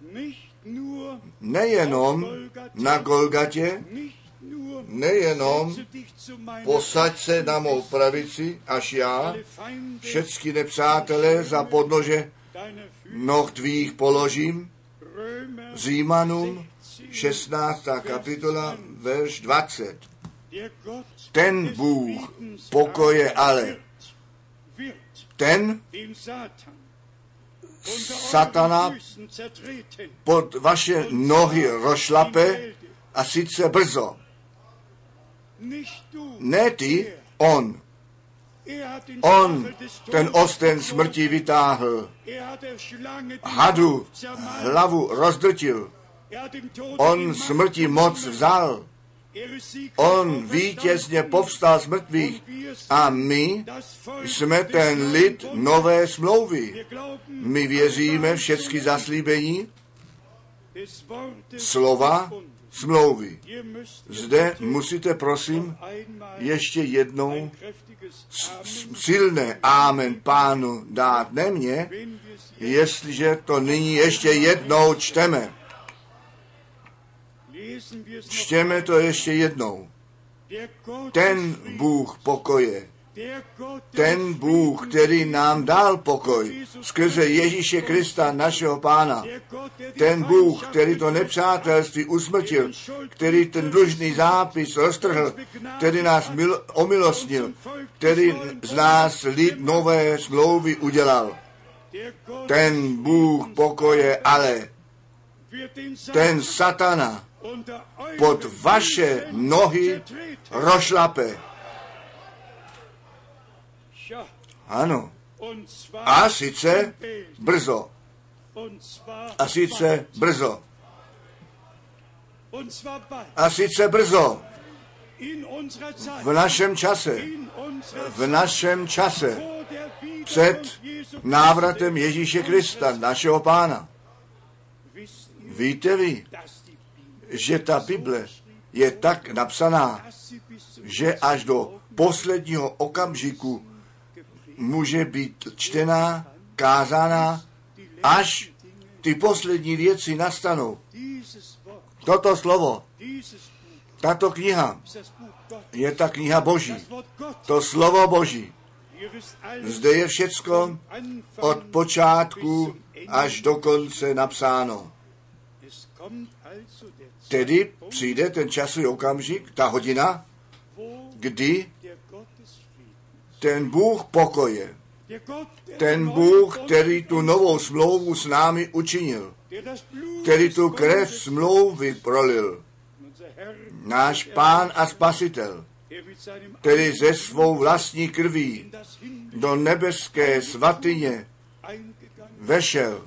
S1: Nejenom na Golgatě, nejenom posaď se na mou pravici, až já všechny nepřátelé za podnože noh tvých položím. Římanům šestnáctá kapitola, verš dvacet. Ten Bůh pokoje ale, ten satana pod vaše nohy rozšlape a sice brzo. Ne ty, on. On ten osten smrti vytáhl. Hadu hlavu rozdrtil. On smrti moc vzal. On vítězně povstal z mrtvých a my jsme ten lid nové smlouvy. My věříme všechny zaslíbení slova smlouvy. Zde musíte, prosím, ještě jednou silné amen Pánu dát, ne mně, jestliže to nyní ještě jednou čteme. Čtěme to ještě jednou. Ten Bůh pokoje, ten Bůh, který nám dal pokoj skrze Ježíše Krista, našeho Pána, ten Bůh, který to nepřátelství usmrtil, který ten dlužný zápis roztrhl, který nás mil, omilostnil, který z nás lid nové smlouvy udělal. Ten Bůh pokoje, ale ten satana pod vaše nohy rošlape. Ano. A sice brzo. A sice brzo. A sice brzo. V našem čase. V našem čase. Před návratem Ježíše Krista, našeho Pána. Víte vy, že ta Bible je tak napsaná, že až do posledního okamžiku může být čtená, kázána, až ty poslední věci nastanou. Toto slovo, tato kniha je ta kniha Boží. To slovo Boží. Zde je všecko od počátku až do konce napsáno. Tedy přijde ten časový okamžik, ta hodina, kdy ten Bůh pokoje, ten Bůh, který tu novou smlouvu s námi učinil, který tu krev smlouvy prolil, náš Pán a Spasitel, který ze svou vlastní krví do nebeské svatyně vešel,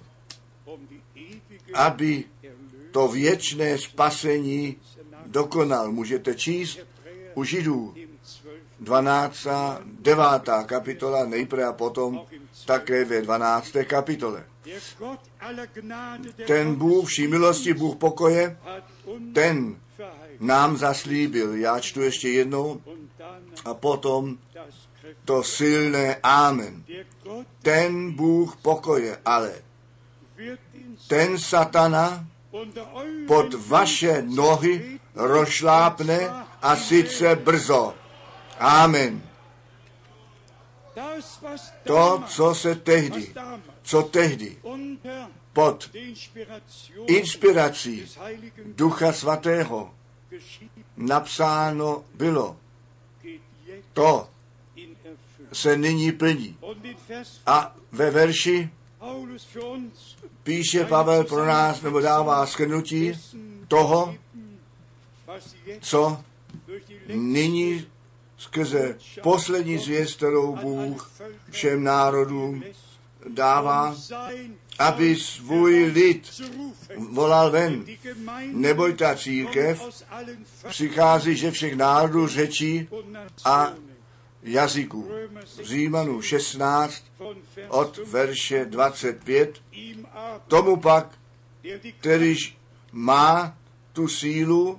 S1: aby to věčné spasení dokonal. Můžete číst u Židů dvanáctá, devátá kapitola nejprve a potom také ve dvanácté kapitole. Ten Bůh vší milosti, Bůh pokoje, ten nám zaslíbil. Já čtu ještě jednou a potom to silné amen. Ten Bůh pokoje, ale ten satana pod vaše nohy rozšlápne a sice brzo. Amen. To, co se tehdy, co tehdy pod inspirací Ducha Svatého napsáno bylo, to se nyní plní. A ve verši píše Pavel pro nás, nebo dává shrnutí toho, co nyní skrze poslední zvěst, kterou Bůh všem národům dává, aby svůj lid volal ven. Neboť ta církev přichází ze všech národů, řečí a jazyků. Římanů šestnáct od verše dvacet pět. Tomu pak, kterýž má tu sílu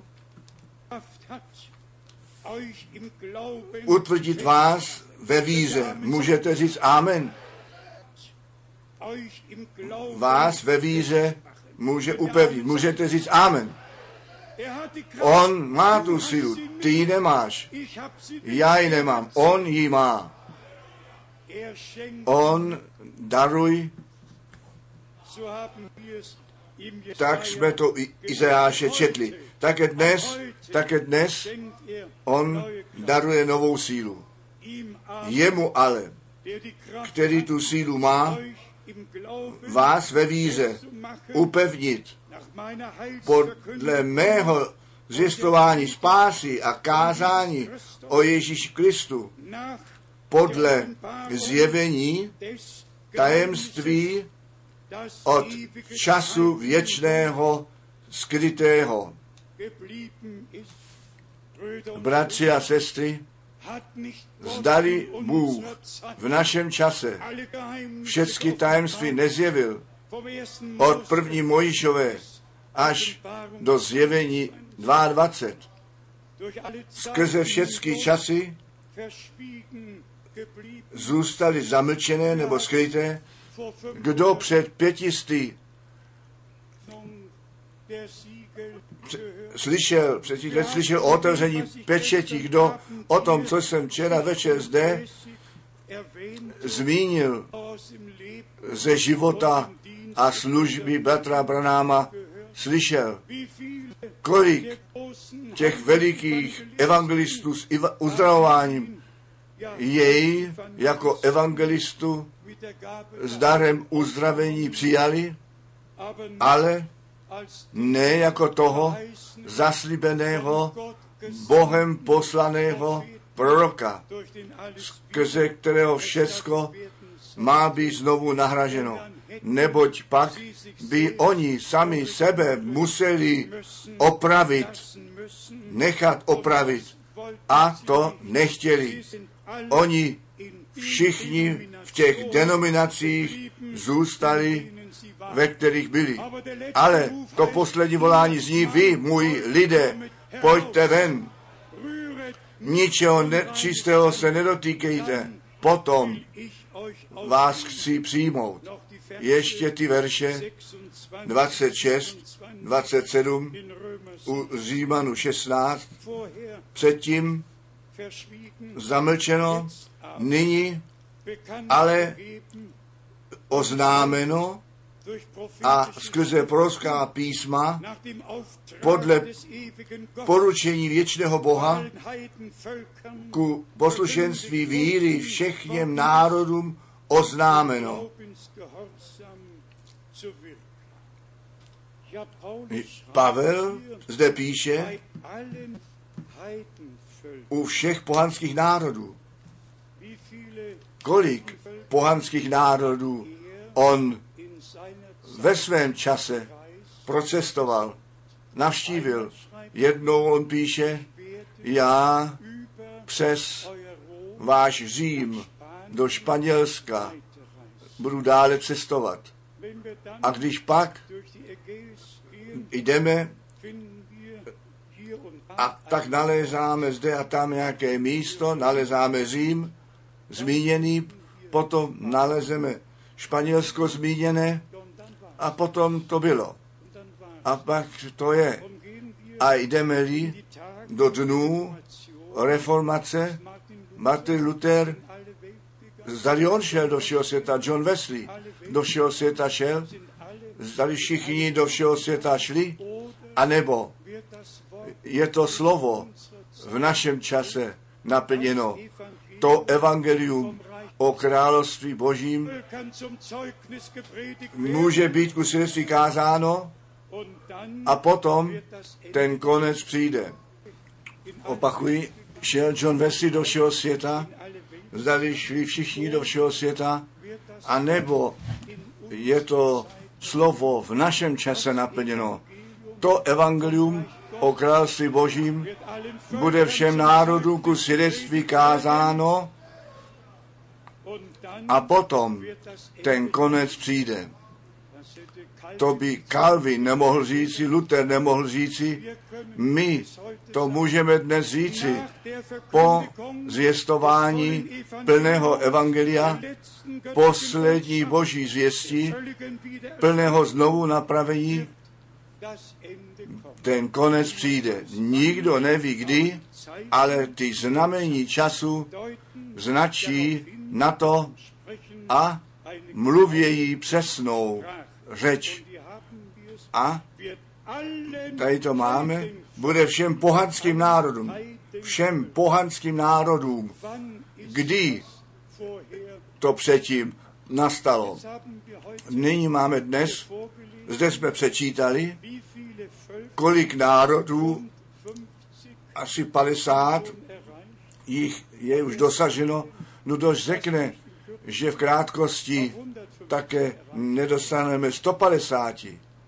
S1: utvrdit vás ve víře. Můžete říct amen. Vás ve víře může upevnit. Můžete říct amen. On má tu sílu, ty ji nemáš. Já ji nemám, on ji má. On daruj, tak jsme to i Izajáše četli. Také dnes, také dnes on daruje novou sílu. Jemu ale, který tu sílu má, vás ve víře upevnit podle mého zvěstování spásy a kázání o Ježíši Kristu, podle zjevení tajemství od času věčného skrytého. Bratři a sestry, zdali Bůh v našem čase všechny tajemství nezjevil od první Mojžíšové až do zjevení dvacet dva skrze všechny časy zůstaly zamlčené nebo skryté, kdo před pětisty slyšel, před těch let slyšel o otevření pečetí, kdo o tom, co jsem včera večer zde zmínil ze života a služby bratra Branáma, slyšel, kolik těch velikých evangelistů s uzdravováním jej jako evangelistu s darem uzdravení přijali, ale ne jako toho zaslíbeného, Bohem poslaného proroka, skrze kterého všecko má být znovu nahraženo. Neboť pak by oni sami sebe museli opravit, nechat opravit. A to nechtěli. Oni všichni v těch denominacích zůstali, ve kterých byli. Ale to poslední volání zní: vy, můj lidé, pojďte ven. Ničeho ne- čistého se nedotýkejte. Potom vás chci přijmout. Ještě ty verše dvacet šest, dvacet sedm u Římanu šestnáct, předtím zamlčeno, nyní ale oznámeno a skrze prorocká písma podle poručení věčného Boha ku poslušenství víry všem národům oznámeno. Pavel zde píše u všech pohanských národů. Kolik pohanských národů on ve svém čase procestoval, navštívil. Jednou on píše: já přes váš Řím do Španělska budu dále cestovat. A když pak jdeme a tak nalézáme zde a tam nějaké místo, nalézáme Řím zmíněný, potom nalezeme Španělsko zmíněné a potom to bylo. A pak to je. A jdeme-li do dnů reformace, Martin Luther, zdali on šel do všeho světa, John Wesley do všeho světa šel, zdali všichni do všeho světa šli, anebo je to slovo v našem čase naplněno, to evangelium o království Božím může být ku svědectví kázáno a potom ten konec přijde. Opakuji, šel John Wesley do všeho světa, zdali šli všichni do všeho světa, a nebo je to slovo v našem čase naplněno. To evangelium o království Božím bude všem národům ku svědectví kázáno a potom ten konec přijde. To by Calvin nemohl říci, Luther nemohl říci, my to můžeme dnes říci po zvěstování plného evangelia, poslední boží zvěstí, plného znovu napravení, ten konec přijde. Nikdo neví kdy, ale ty znamení času značí na to a mluvějí přesnou řeč. A tady to máme, bude všem pohanským národům, všem pohanským národům, kdy to předtím nastalo. Nyní máme dnes, zde jsme přečítali, kolik národů, asi padesát, jich je už dosaženo. No dož řekne, že v krátkosti také nedostaneme sto padesát.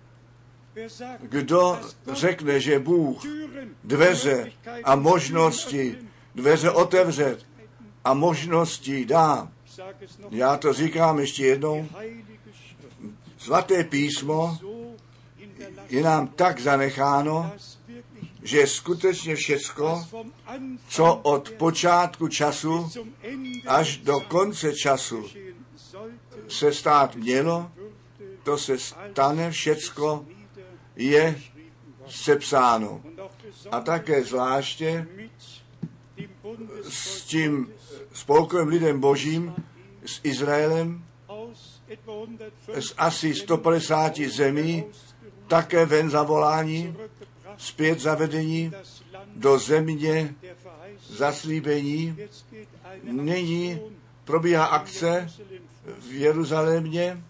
S1: Kdo řekne, že Bůh dveře a možnosti, dveře otevře a možnosti dá. Já to říkám ještě jednou. Svaté písmo je nám tak zanecháno, že skutečně všecko, co od počátku času až do konce času se stát mělo, to se stane, všecko je sepsáno. A také zvláště s tím spolkovým lidem božím, s Izraelem, z asi sto padesáti zemí, také ven zavolání, zpět zavedení do země zaslíbení. Nyní probíhá akce v Jeruzalémě.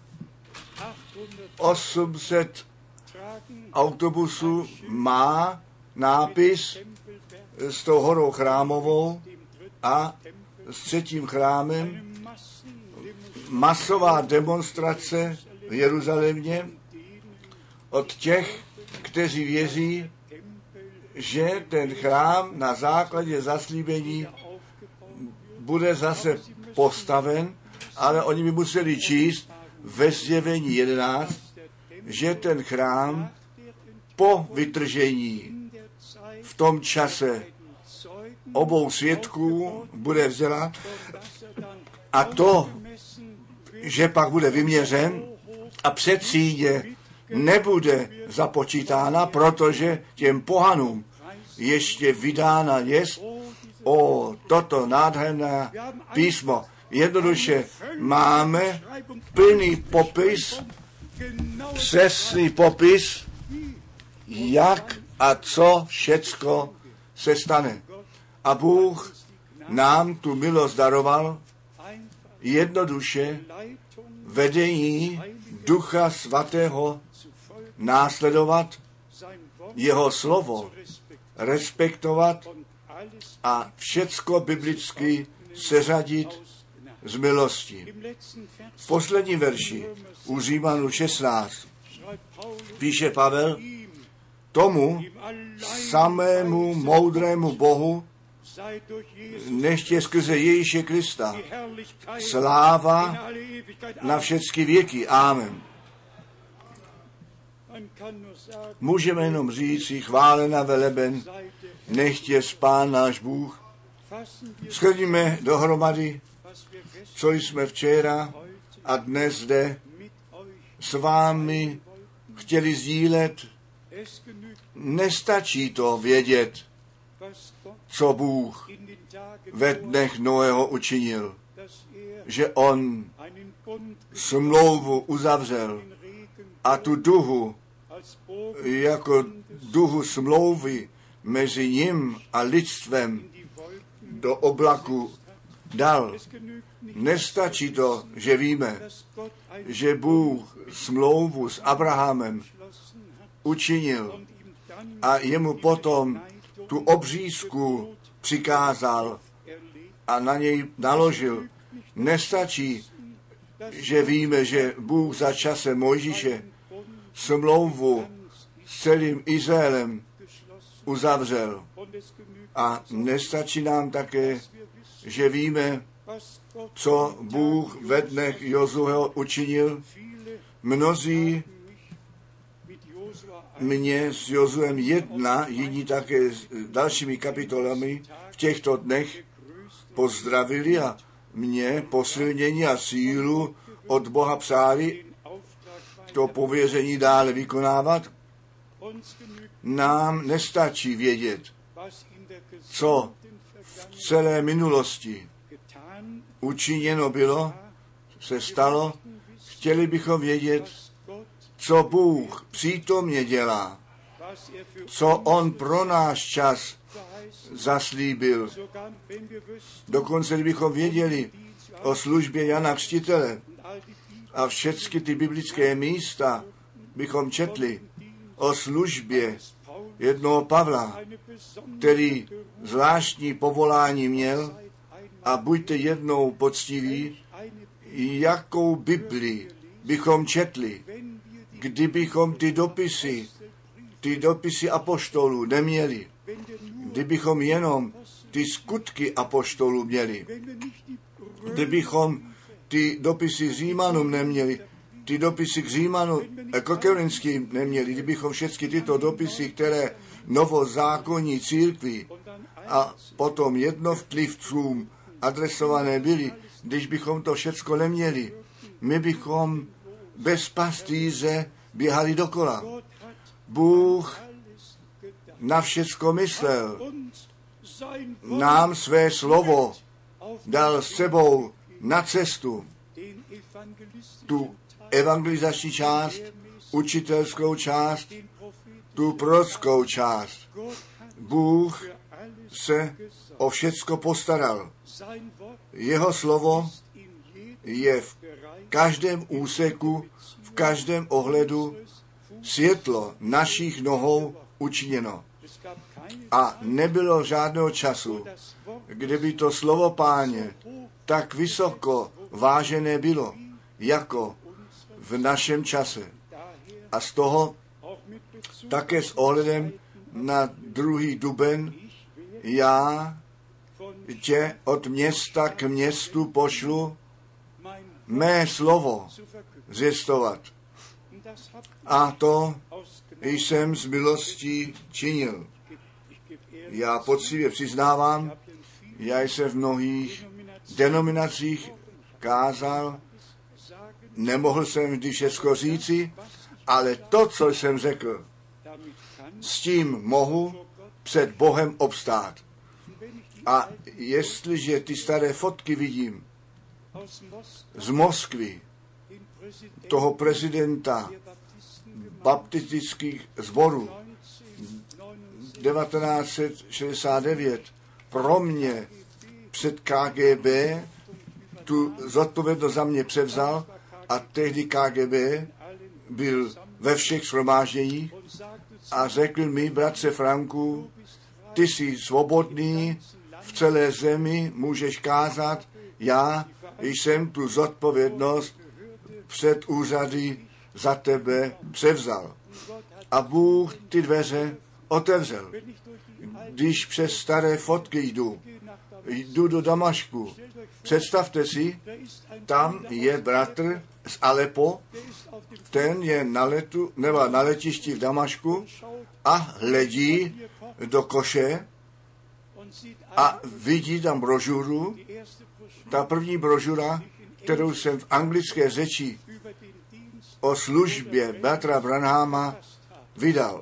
S1: osm set autobusů má nápis s tou horou chrámovou a s třetím chrámem. Masová demonstrace v Jeruzalémě od těch, kteří věří, že ten chrám na základě zaslíbení bude zase postaven, ale oni by museli číst ve Zjevení jedenáct, že ten chrám po vytržení v tom čase obou svědků bude vzdělán a to, že pak bude vyměřen a předsíně nebude započítána, protože těm pohanům ještě vydána jest o toto nádherné písmo. Jednoduše máme plný popis, přesný popis, jak a co všecko se stane. A Bůh nám tu milost daroval jednoduše vedení Ducha Svatého následovat, jeho slovo respektovat a všecko biblicky seřadit z milosti. V posledním verši u Římanů šestnáct píše Pavel, tomu samému moudrému Bohu nechtě skrze Ježíše Krista sláva na všechny věky. Amen. Můžeme jenom říct, chválen a veleben, nechtě Pán náš Bůh. Shrníme dohromady, co jsme včera a dnes zde s vámi chtěli sdílet. Nestačí to vědět, co Bůh ve dnech Noého učinil, že on smlouvu uzavřel a tu duhu jako duhu smlouvy mezi ním a lidstvem do oblaku dal. Nestačí to, že víme, že Bůh smlouvu s Abrahamem učinil a jemu potom tu obřízku přikázal a na něj naložil. Nestačí, že víme, že Bůh za časem Mojžíše smlouvu s celým Izraelem uzavřel. A nestačí nám také, že víme, co Bůh ve dnech Jozueho učinil. Mnozí mě s Jozuem jedna, jiní také s dalšími kapitolami v těchto dnech pozdravili a mě posilnění a sílu od Boha přáli to pověření dále vykonávat. Nám nestačí vědět, co v celé minulosti učiněno bylo, se stalo. Chtěli bychom vědět, co Bůh přítomně dělá, co on pro náš čas zaslíbil. Dokonce kdybychom věděli o službě Jana Křtitele a všechny ty biblické místa bychom četli o službě jednoho Pavla, který zvláštní povolání měl, a buďte jednou poctiví, jakou Bibli bychom četli, kdybychom ty dopisy, ty dopisy apoštolů neměli, kdybychom jenom ty skutky apoštolů měli, kdybychom ty dopisy Římanům neměli, ty dopisy k Římanu, k Korinským neměli, kdybychom všechny tyto dopisy, které novozákonní církvi a potom jednotlivcům adresované byly, když bychom to všecko neměli, my bychom bez pastýře běhali dokola. Bůh na všecko myslel. Nám své slovo dal s sebou na cestu. Tu evangelizační část, učitelskou část, tu prorockou část. Bůh se o všecko postaral. Jeho slovo je v každém úseku, v každém ohledu světlo našich nohou učiněno. A nebylo žádného času, kdyby to slovo Páně tak vysoko vážené bylo, jako v našem čase. A z toho také s ohledem na druhý duben já tě od města k městu pošlu mé slovo zvěstovat. A to jsem z milostí činil. Já poctivě přiznávám, já jsem v mnohých denominacích kázal, nemohl jsem vždy všecko říci, ale to, co jsem řekl, s tím mohu před Bohem obstát. A jestliže ty staré fotky vidím z Moskvy, toho prezidenta baptistických sborů devatenáct set šedesát devět, pro mě před K G B tu zodpovědnost za mě převzal a tehdy K G B byl ve všech shromážděních a řekl mi, bratře Franku, ty jsi svobodný, v celé zemi můžeš kázat, já jsem tu zodpovědnost před úřady za tebe převzal. A Bůh ty dveře otevřel. Když přes staré fotky jdu, jdu do Damašku, představte si, tam je bratr z Alepo, ten je na letu, nebo na letišti v Damašku a hledí do koše a vidí tam brožuru, ta první brožura, kterou jsem v anglické řeči o službě bratra Branhama vydal.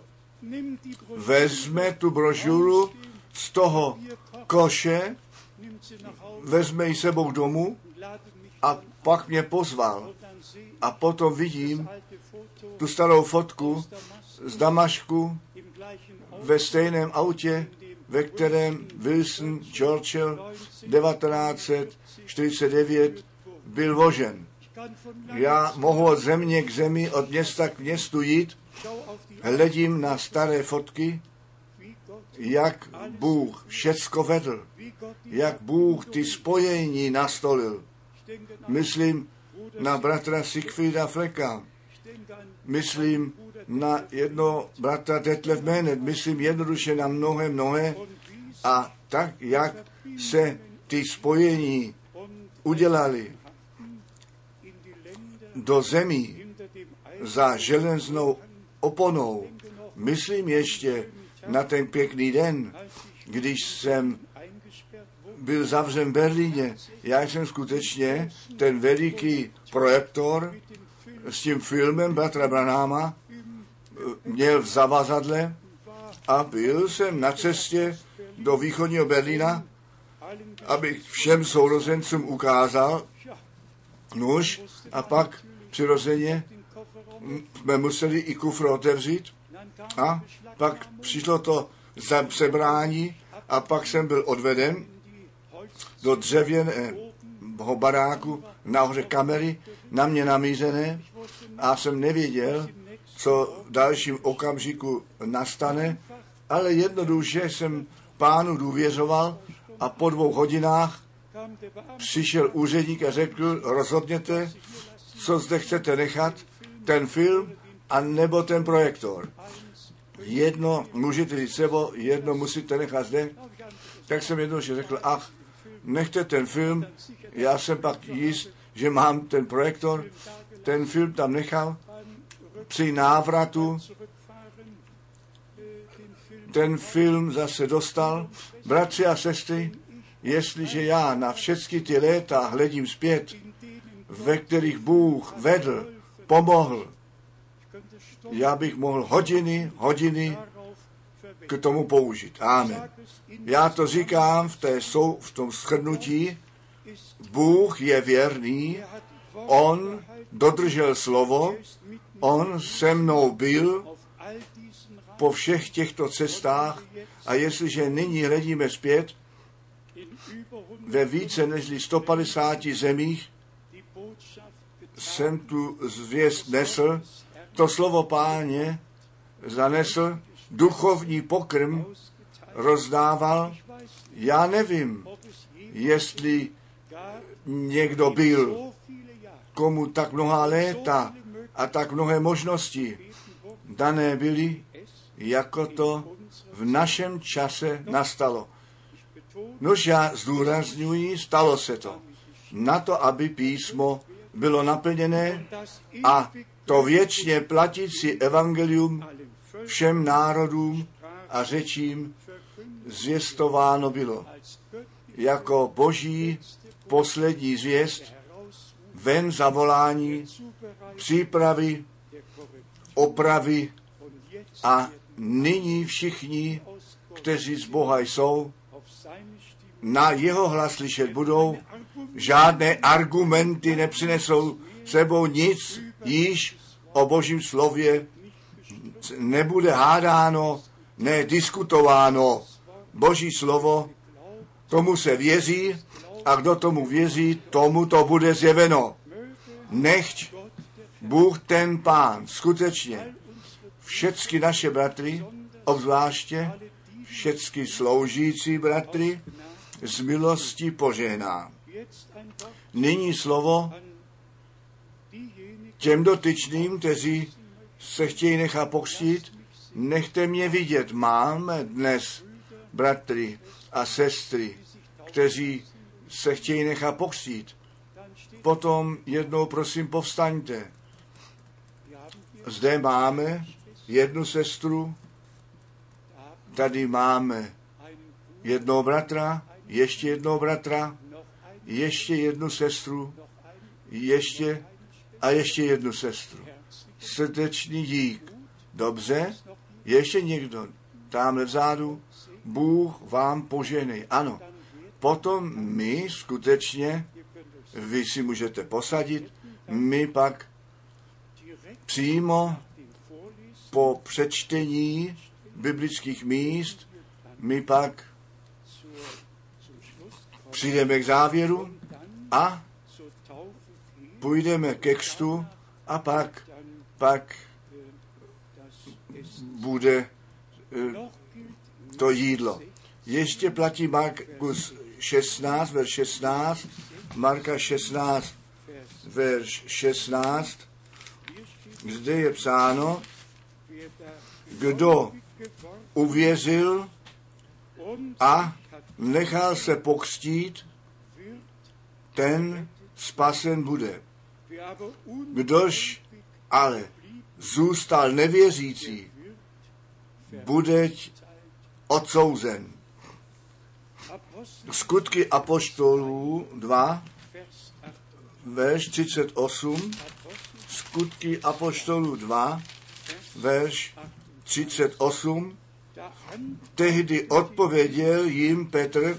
S1: Vezme tu brožuru z toho koše, vezme ji sebou domů a pak mě pozval. A potom vidím tu starou fotku z Damašku ve stejném autě, ve kterém Wilson Churchill devatenáct set čtyřicet devět byl vožen. Já mohu od země k zemi, od města k městu jít, hledím na staré fotky, jak Bůh všecko vedl, jak Bůh ty spojení nastolil. Myslím na bratra Siegfrieda Flecka, myslím na jedno bratra Detlef Menet, myslím jednoduše na mnohé, mnohé a tak, jak se ty spojení udělali do zemí za železnou oponou. Myslím ještě na ten pěkný den, když jsem byl zavřen v Berlíně. Já jsem skutečně ten veliký projektor s tím filmem bratra Branhama měl v zavazadle a byl jsem na cestě do východního Berlína, abych všem sourozencům ukázal nůž a pak přirozeně jsme museli i kufr otevřít a pak přišlo to sebrání a pak jsem byl odveden do dřevěného baráku nahoře kamery, na mě namízené a jsem nevěděl, co v dalším okamžiku nastane, ale jednoduše jsem Pánu důvěřoval a po dvou hodinách přišel úředník a řekl, rozhodněte, co zde chcete nechat, ten film a nebo ten projektor. Jedno můžete jít sebou, jedno musíte nechat zde. Tak jsem jednoduše řekl, ach, nechte ten film, já jsem pak jist, že mám ten projektor, ten film tam nechal, při návratu ten film zase dostal. Bratři a sestry, jestliže já na všechny ty léta hledím zpět, ve kterých Bůh vedl, pomohl, já bych mohl hodiny, hodiny k tomu použít. Amen. Já to říkám v, té sou, v tom shrnutí. Bůh je věrný, on dodržel slovo, on se mnou byl po všech těchto cestách a jestliže nyní hledíme zpět, ve více než sto padesáti zemích jsem tu zvěst nesl, to slovo Páně zanesl, duchovní pokrm rozdával. Já nevím, jestli někdo byl, komu tak mnoha léta a tak mnohé možnosti dané byly, jako to v našem čase nastalo. Nož já zdůrazňuji, stalo se to. Na to, aby písmo bylo naplněné a to věčně platící evangelium všem národům a řečím zvěstováno bylo. Jako boží poslední zvěst, ven zavolání, přípravy, opravy a nyní všichni, kteří z Boha jsou, na jeho hlas slyšet budou, žádné argumenty nepřinesou sebou nic, již o božím slově nebude hádáno, ne diskutováno. Boží slovo, tomu se věří a kdo tomu věří, tomu to bude zjeveno. Nechť Bůh ten Pán skutečně všechny naše bratry, obzvláště všechny sloužící bratry, z milosti požehná. Nyní slovo těm dotyčným, kteří se chtějí nechat pokřtít, nechte mě vidět. Máme dnes bratry a sestry, kteří se chtějí nechat pokřtít. Potom jednou prosím povstaňte. Zde máme jednu sestru, tady máme jednoho bratra, ještě jednoho bratra, ještě jednu sestru, ještě a ještě jednu sestru. Srdečný dík. Dobře, ještě někdo tamhle vzadu, Bůh vám požehnej. Ano, potom my skutečně, vy si můžete posadit, my pak přímo po přečtení biblických míst, my pak přijdeme k závěru a půjdeme ke křtu a pak, pak bude to jídlo. Ještě platí Markus šestnáct, verš šestnáct, Marka šestnáct, verš šestnáct, zde je psáno, kdo uvěřil a nechal se pokřtít, ten spasen bude. Kdož ale zůstal nevěřící, bude odsouzen. Skutky apoštolů dva, verš třicet osm, Skutky apoštolů dva, verš třicet osm, tehdy odpověděl jim Petr,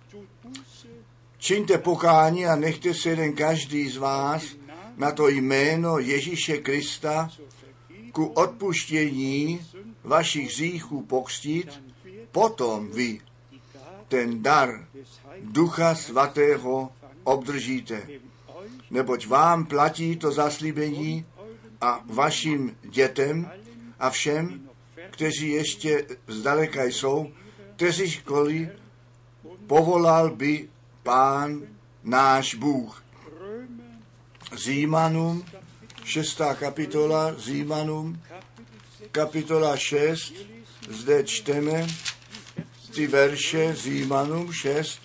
S1: čiňte pokání a nechte se jeden každý z vás na to jméno Ježíše Krista ku odpuštění vašich hříchů pokřtít, potom vy ten dar Ducha Svatého obdržíte. Neboť vám platí to zaslíbení a vašim dětem a všem, kteří ještě zdaleka jsou, kteřížkoliv povolal by Pán náš Bůh. Římanům, šestá kapitola, Římanům, kapitola šest, zde čteme ty verše Římanům šest,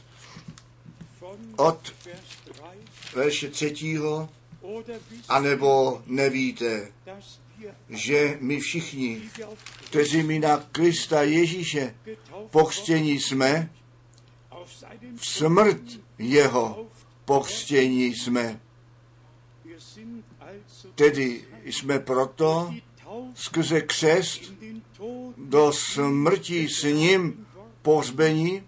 S1: od verše třetího, anebo nevíte, že my všichni, kteří my na Krista Ježíše pokřtění jsme, v smrt jeho pokřtění jsme. Tedy jsme proto skrze křest do smrti s ním pohřbeni,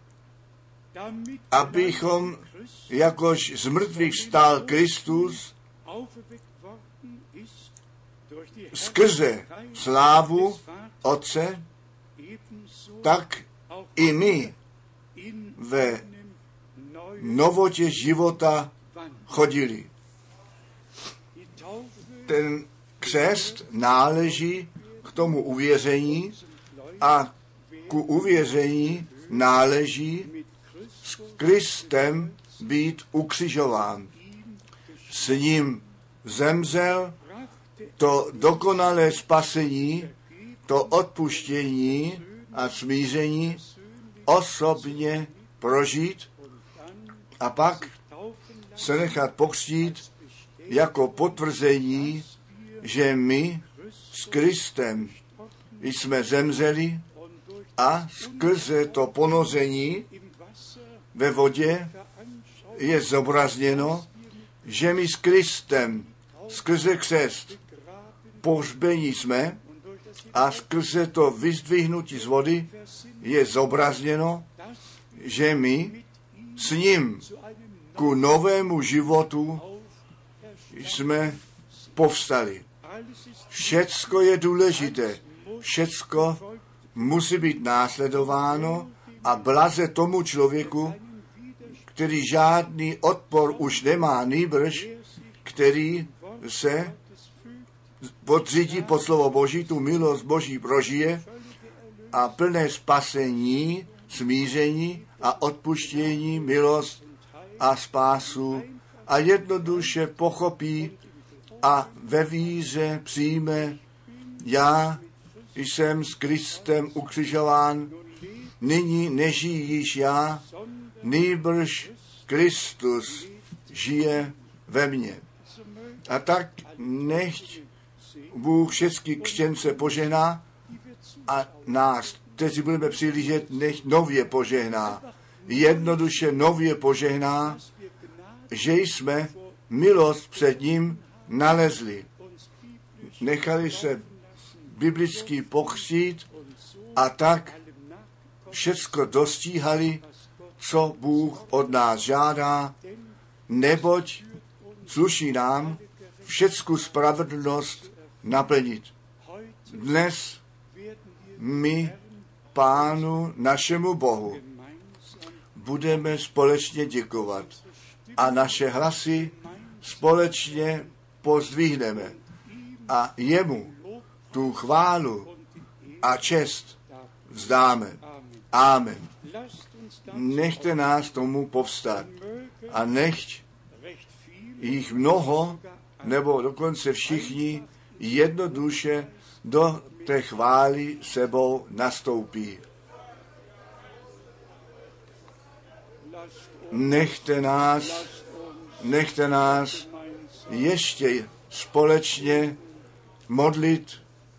S1: abychom, jakož z mrtvých vstal Kristus, skrze slávu Otce, tak i my ve novotě života chodili. Ten křest náleží k tomu uvěření a ku uvěření náleží s Kristem být ukřižován. S ním zemřel to dokonalé spasení, to odpuštění a smíření osobně prožít a pak se nechat pokřtít jako potvrzení, že my s Kristem jsme zemřeli a skrze to ponoření ve vodě je zobrazněno, že my s Kristem skrze křest pohřbení jsme a skrze to vyzdvihnutí z vody je zobrazněno, že my s ním ku novému životu jsme povstali. Všecko je důležité, všecko musí být následováno a blaze tomu člověku, který žádný odpor už nemá, nýbrž, který se podřídí pod slovo Boží, tu milost Boží prožije a plné spasení, smíření a odpuštění, milost a spásu a jednoduše pochopí a ve víře přijme, já jsem s Kristem ukřižován, nyní nežijí již já, nýbrž Kristus žije ve mně. A tak nechť Bůh všechny křtěnce požehná a nás, kteří budeme přihlížet, nechť nově požehná. Jednoduše nově požehná, že jsme milost před ním nalezli. Nechali se biblicky pokřtít a tak všecko dostíhali, co Bůh od nás žádá, neboť sluší nám všecku spravedlnost naplnit. Dnes my Pánu našemu Bohu budeme společně děkovat a naše hlasy společně pozdvihneme a jemu tu chválu a čest vzdáme. Amen. Nechte nás tomu povstat a nechť jich mnoho, nebo dokonce všichni jednoduše do té chvály sebou nastoupí. Nechte nás, nechte nás ještě společně modlit.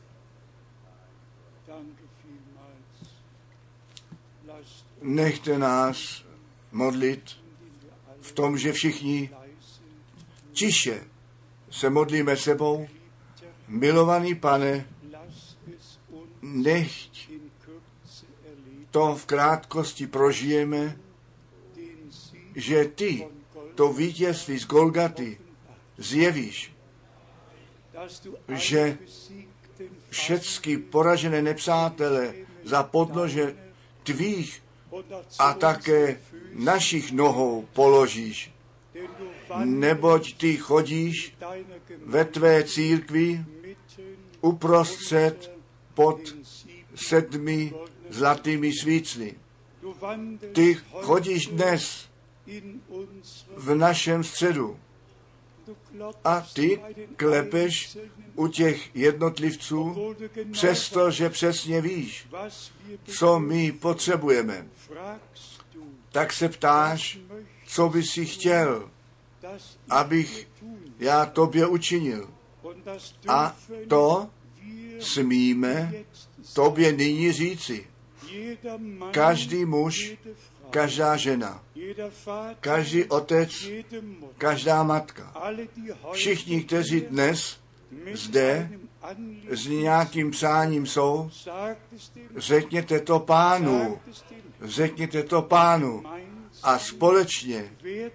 S1: Nechte nás modlit v tom, že všichni tiše se modlíme sebou. Milovaný Pane, nechť to v krátkosti prožijeme, že ty to vítězství z Golgaty zjevíš, že všechny poražené nepřátele za podnože tvých a také našich nohou položíš. Neboť ty chodíš ve tvé církvi uprostřed pod sedmi zlatými svícny. Ty chodíš dnes v našem středu a ty klepeš u těch jednotlivců, přestože přesně víš, co my potřebujeme. Tak se ptáš, co by si chtěl, abych já tobě učinil. A to smíme tobě nyní říci. Každý muž, každá žena, každý otec, každá matka, všichni, kteří dnes zde s nějakým přáním jsou, řekněte to Pánu, řekněte to Pánu a společně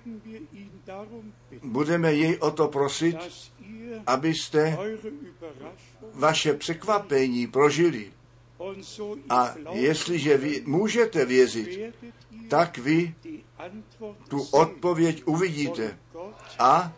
S1: budeme jej o to prosit, abyste vaše překvapení prožili. A jestliže vy můžete věřit, tak vy tu odpověď uvidíte a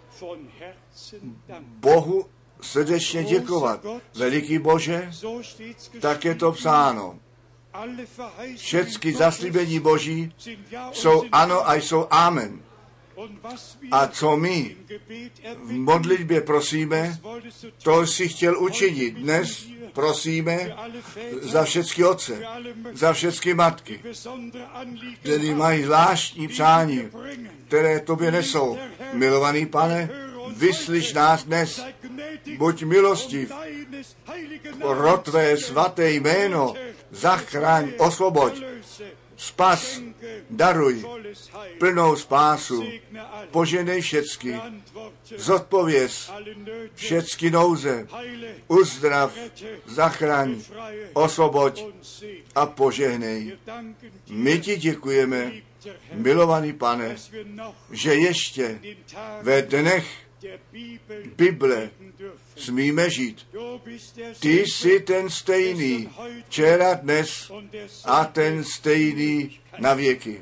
S1: Bohu srdečně děkovat. Veliký Bože, tak je to psáno. Všechny zaslíbení Boží jsou ano a jsou amen. A co my v modlitbě prosíme, to si chtěl učinit. Dnes prosíme za všechny otce, za všechny matky, kteří mají zvláštní přání, které tobě nesou. Milovaný Pane, vyslyš nás dnes, buď milostiv, pro tvé svaté jméno, zachraň, osvoboď, spas, daruj, plnou spásu, poženej všecky, zodpověz všecky nouze, uzdrav, zachraň, osvoboď a požehnej. My ti děkujeme, milovaný Pane, že ještě ve dnech Bible smíme žít. Ty jsi ten stejný, včera, dnes a ten stejný na věky.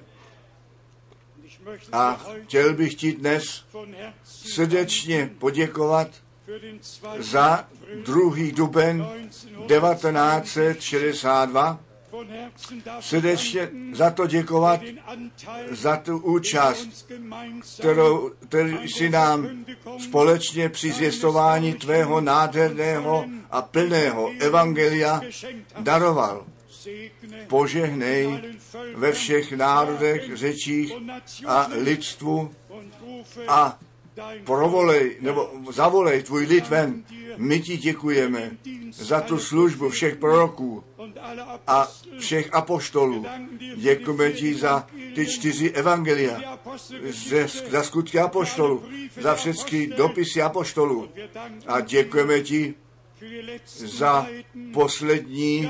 S1: A chtěl bych ti dnes srdečně poděkovat za druhý duben devatenáct set šedesát dva. Srdečně za to děkovat, za tu účast, kterou, kterou jsi nám společně při zvěstování tvého nádherného a plného evangelia daroval. Požehnej ve všech národech, řečích a lidstvu a provolej, nebo zavolej tvůj lid ven. My ti děkujeme za tu službu všech proroků a všech apoštolů. Děkujeme ti za ty čtyři evangelia, za skutky apoštolů, za všechny dopisy apoštolů. A děkujeme ti za poslední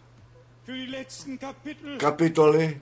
S1: kapitoly,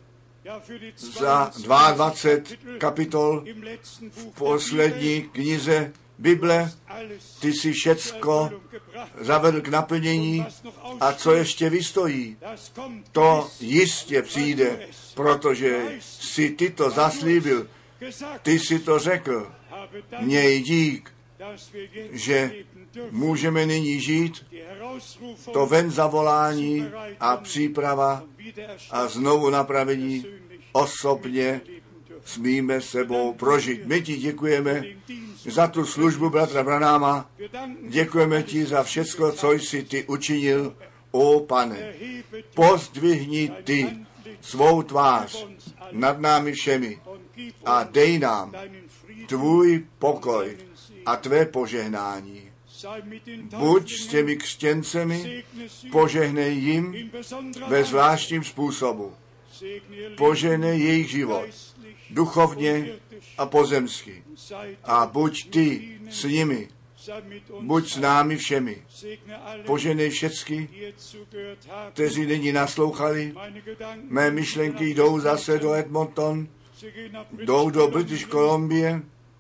S1: za dvacet dva kapitol v poslední knize Bible. Ty jsi všecko zavedl k naplnění a co ještě vystojí, to jistě přijde, protože jsi ty to zaslíbil, ty jsi to řekl. Měj dík, že můžeme nyní žít to ven zavolání a příprava a znovu napravení osobně smíme sebou prožít. My ti děkujeme za tu službu bratra Branáma. Děkujeme ti za všecko, co jsi ty učinil, ó Pane. Pozdvihni ty svou tvář nad námi všemi a dej nám tvůj pokoj a tvé požehnání. Buď s těmi křtěncemi, požehnej jim ve zvláštním způsobu. Požehnej jejich život, duchovně a pozemsky. A buď ty s nimi, buď s námi všemi. Požehnej všecky, kteří nyní naslouchali. Mé myšlenky jdou zase do Edmonton, jdou do British Columbia,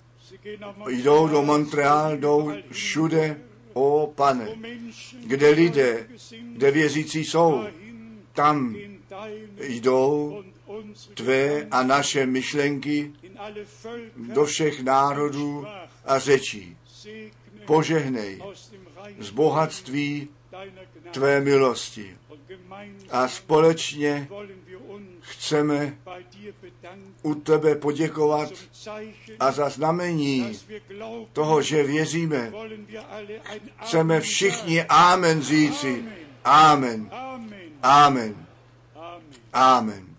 S1: jdou do Montreal, jdou všude, ó Pane, kde lidé, kde věřící jsou, tam jdou tvé a naše myšlenky do všech národů a řečí. Požehnej z bohatství tvé milosti. A společně chceme u tebe poděkovat a za znamení toho, že věříme, chceme všichni amen říci. Amen. Amen. Amen.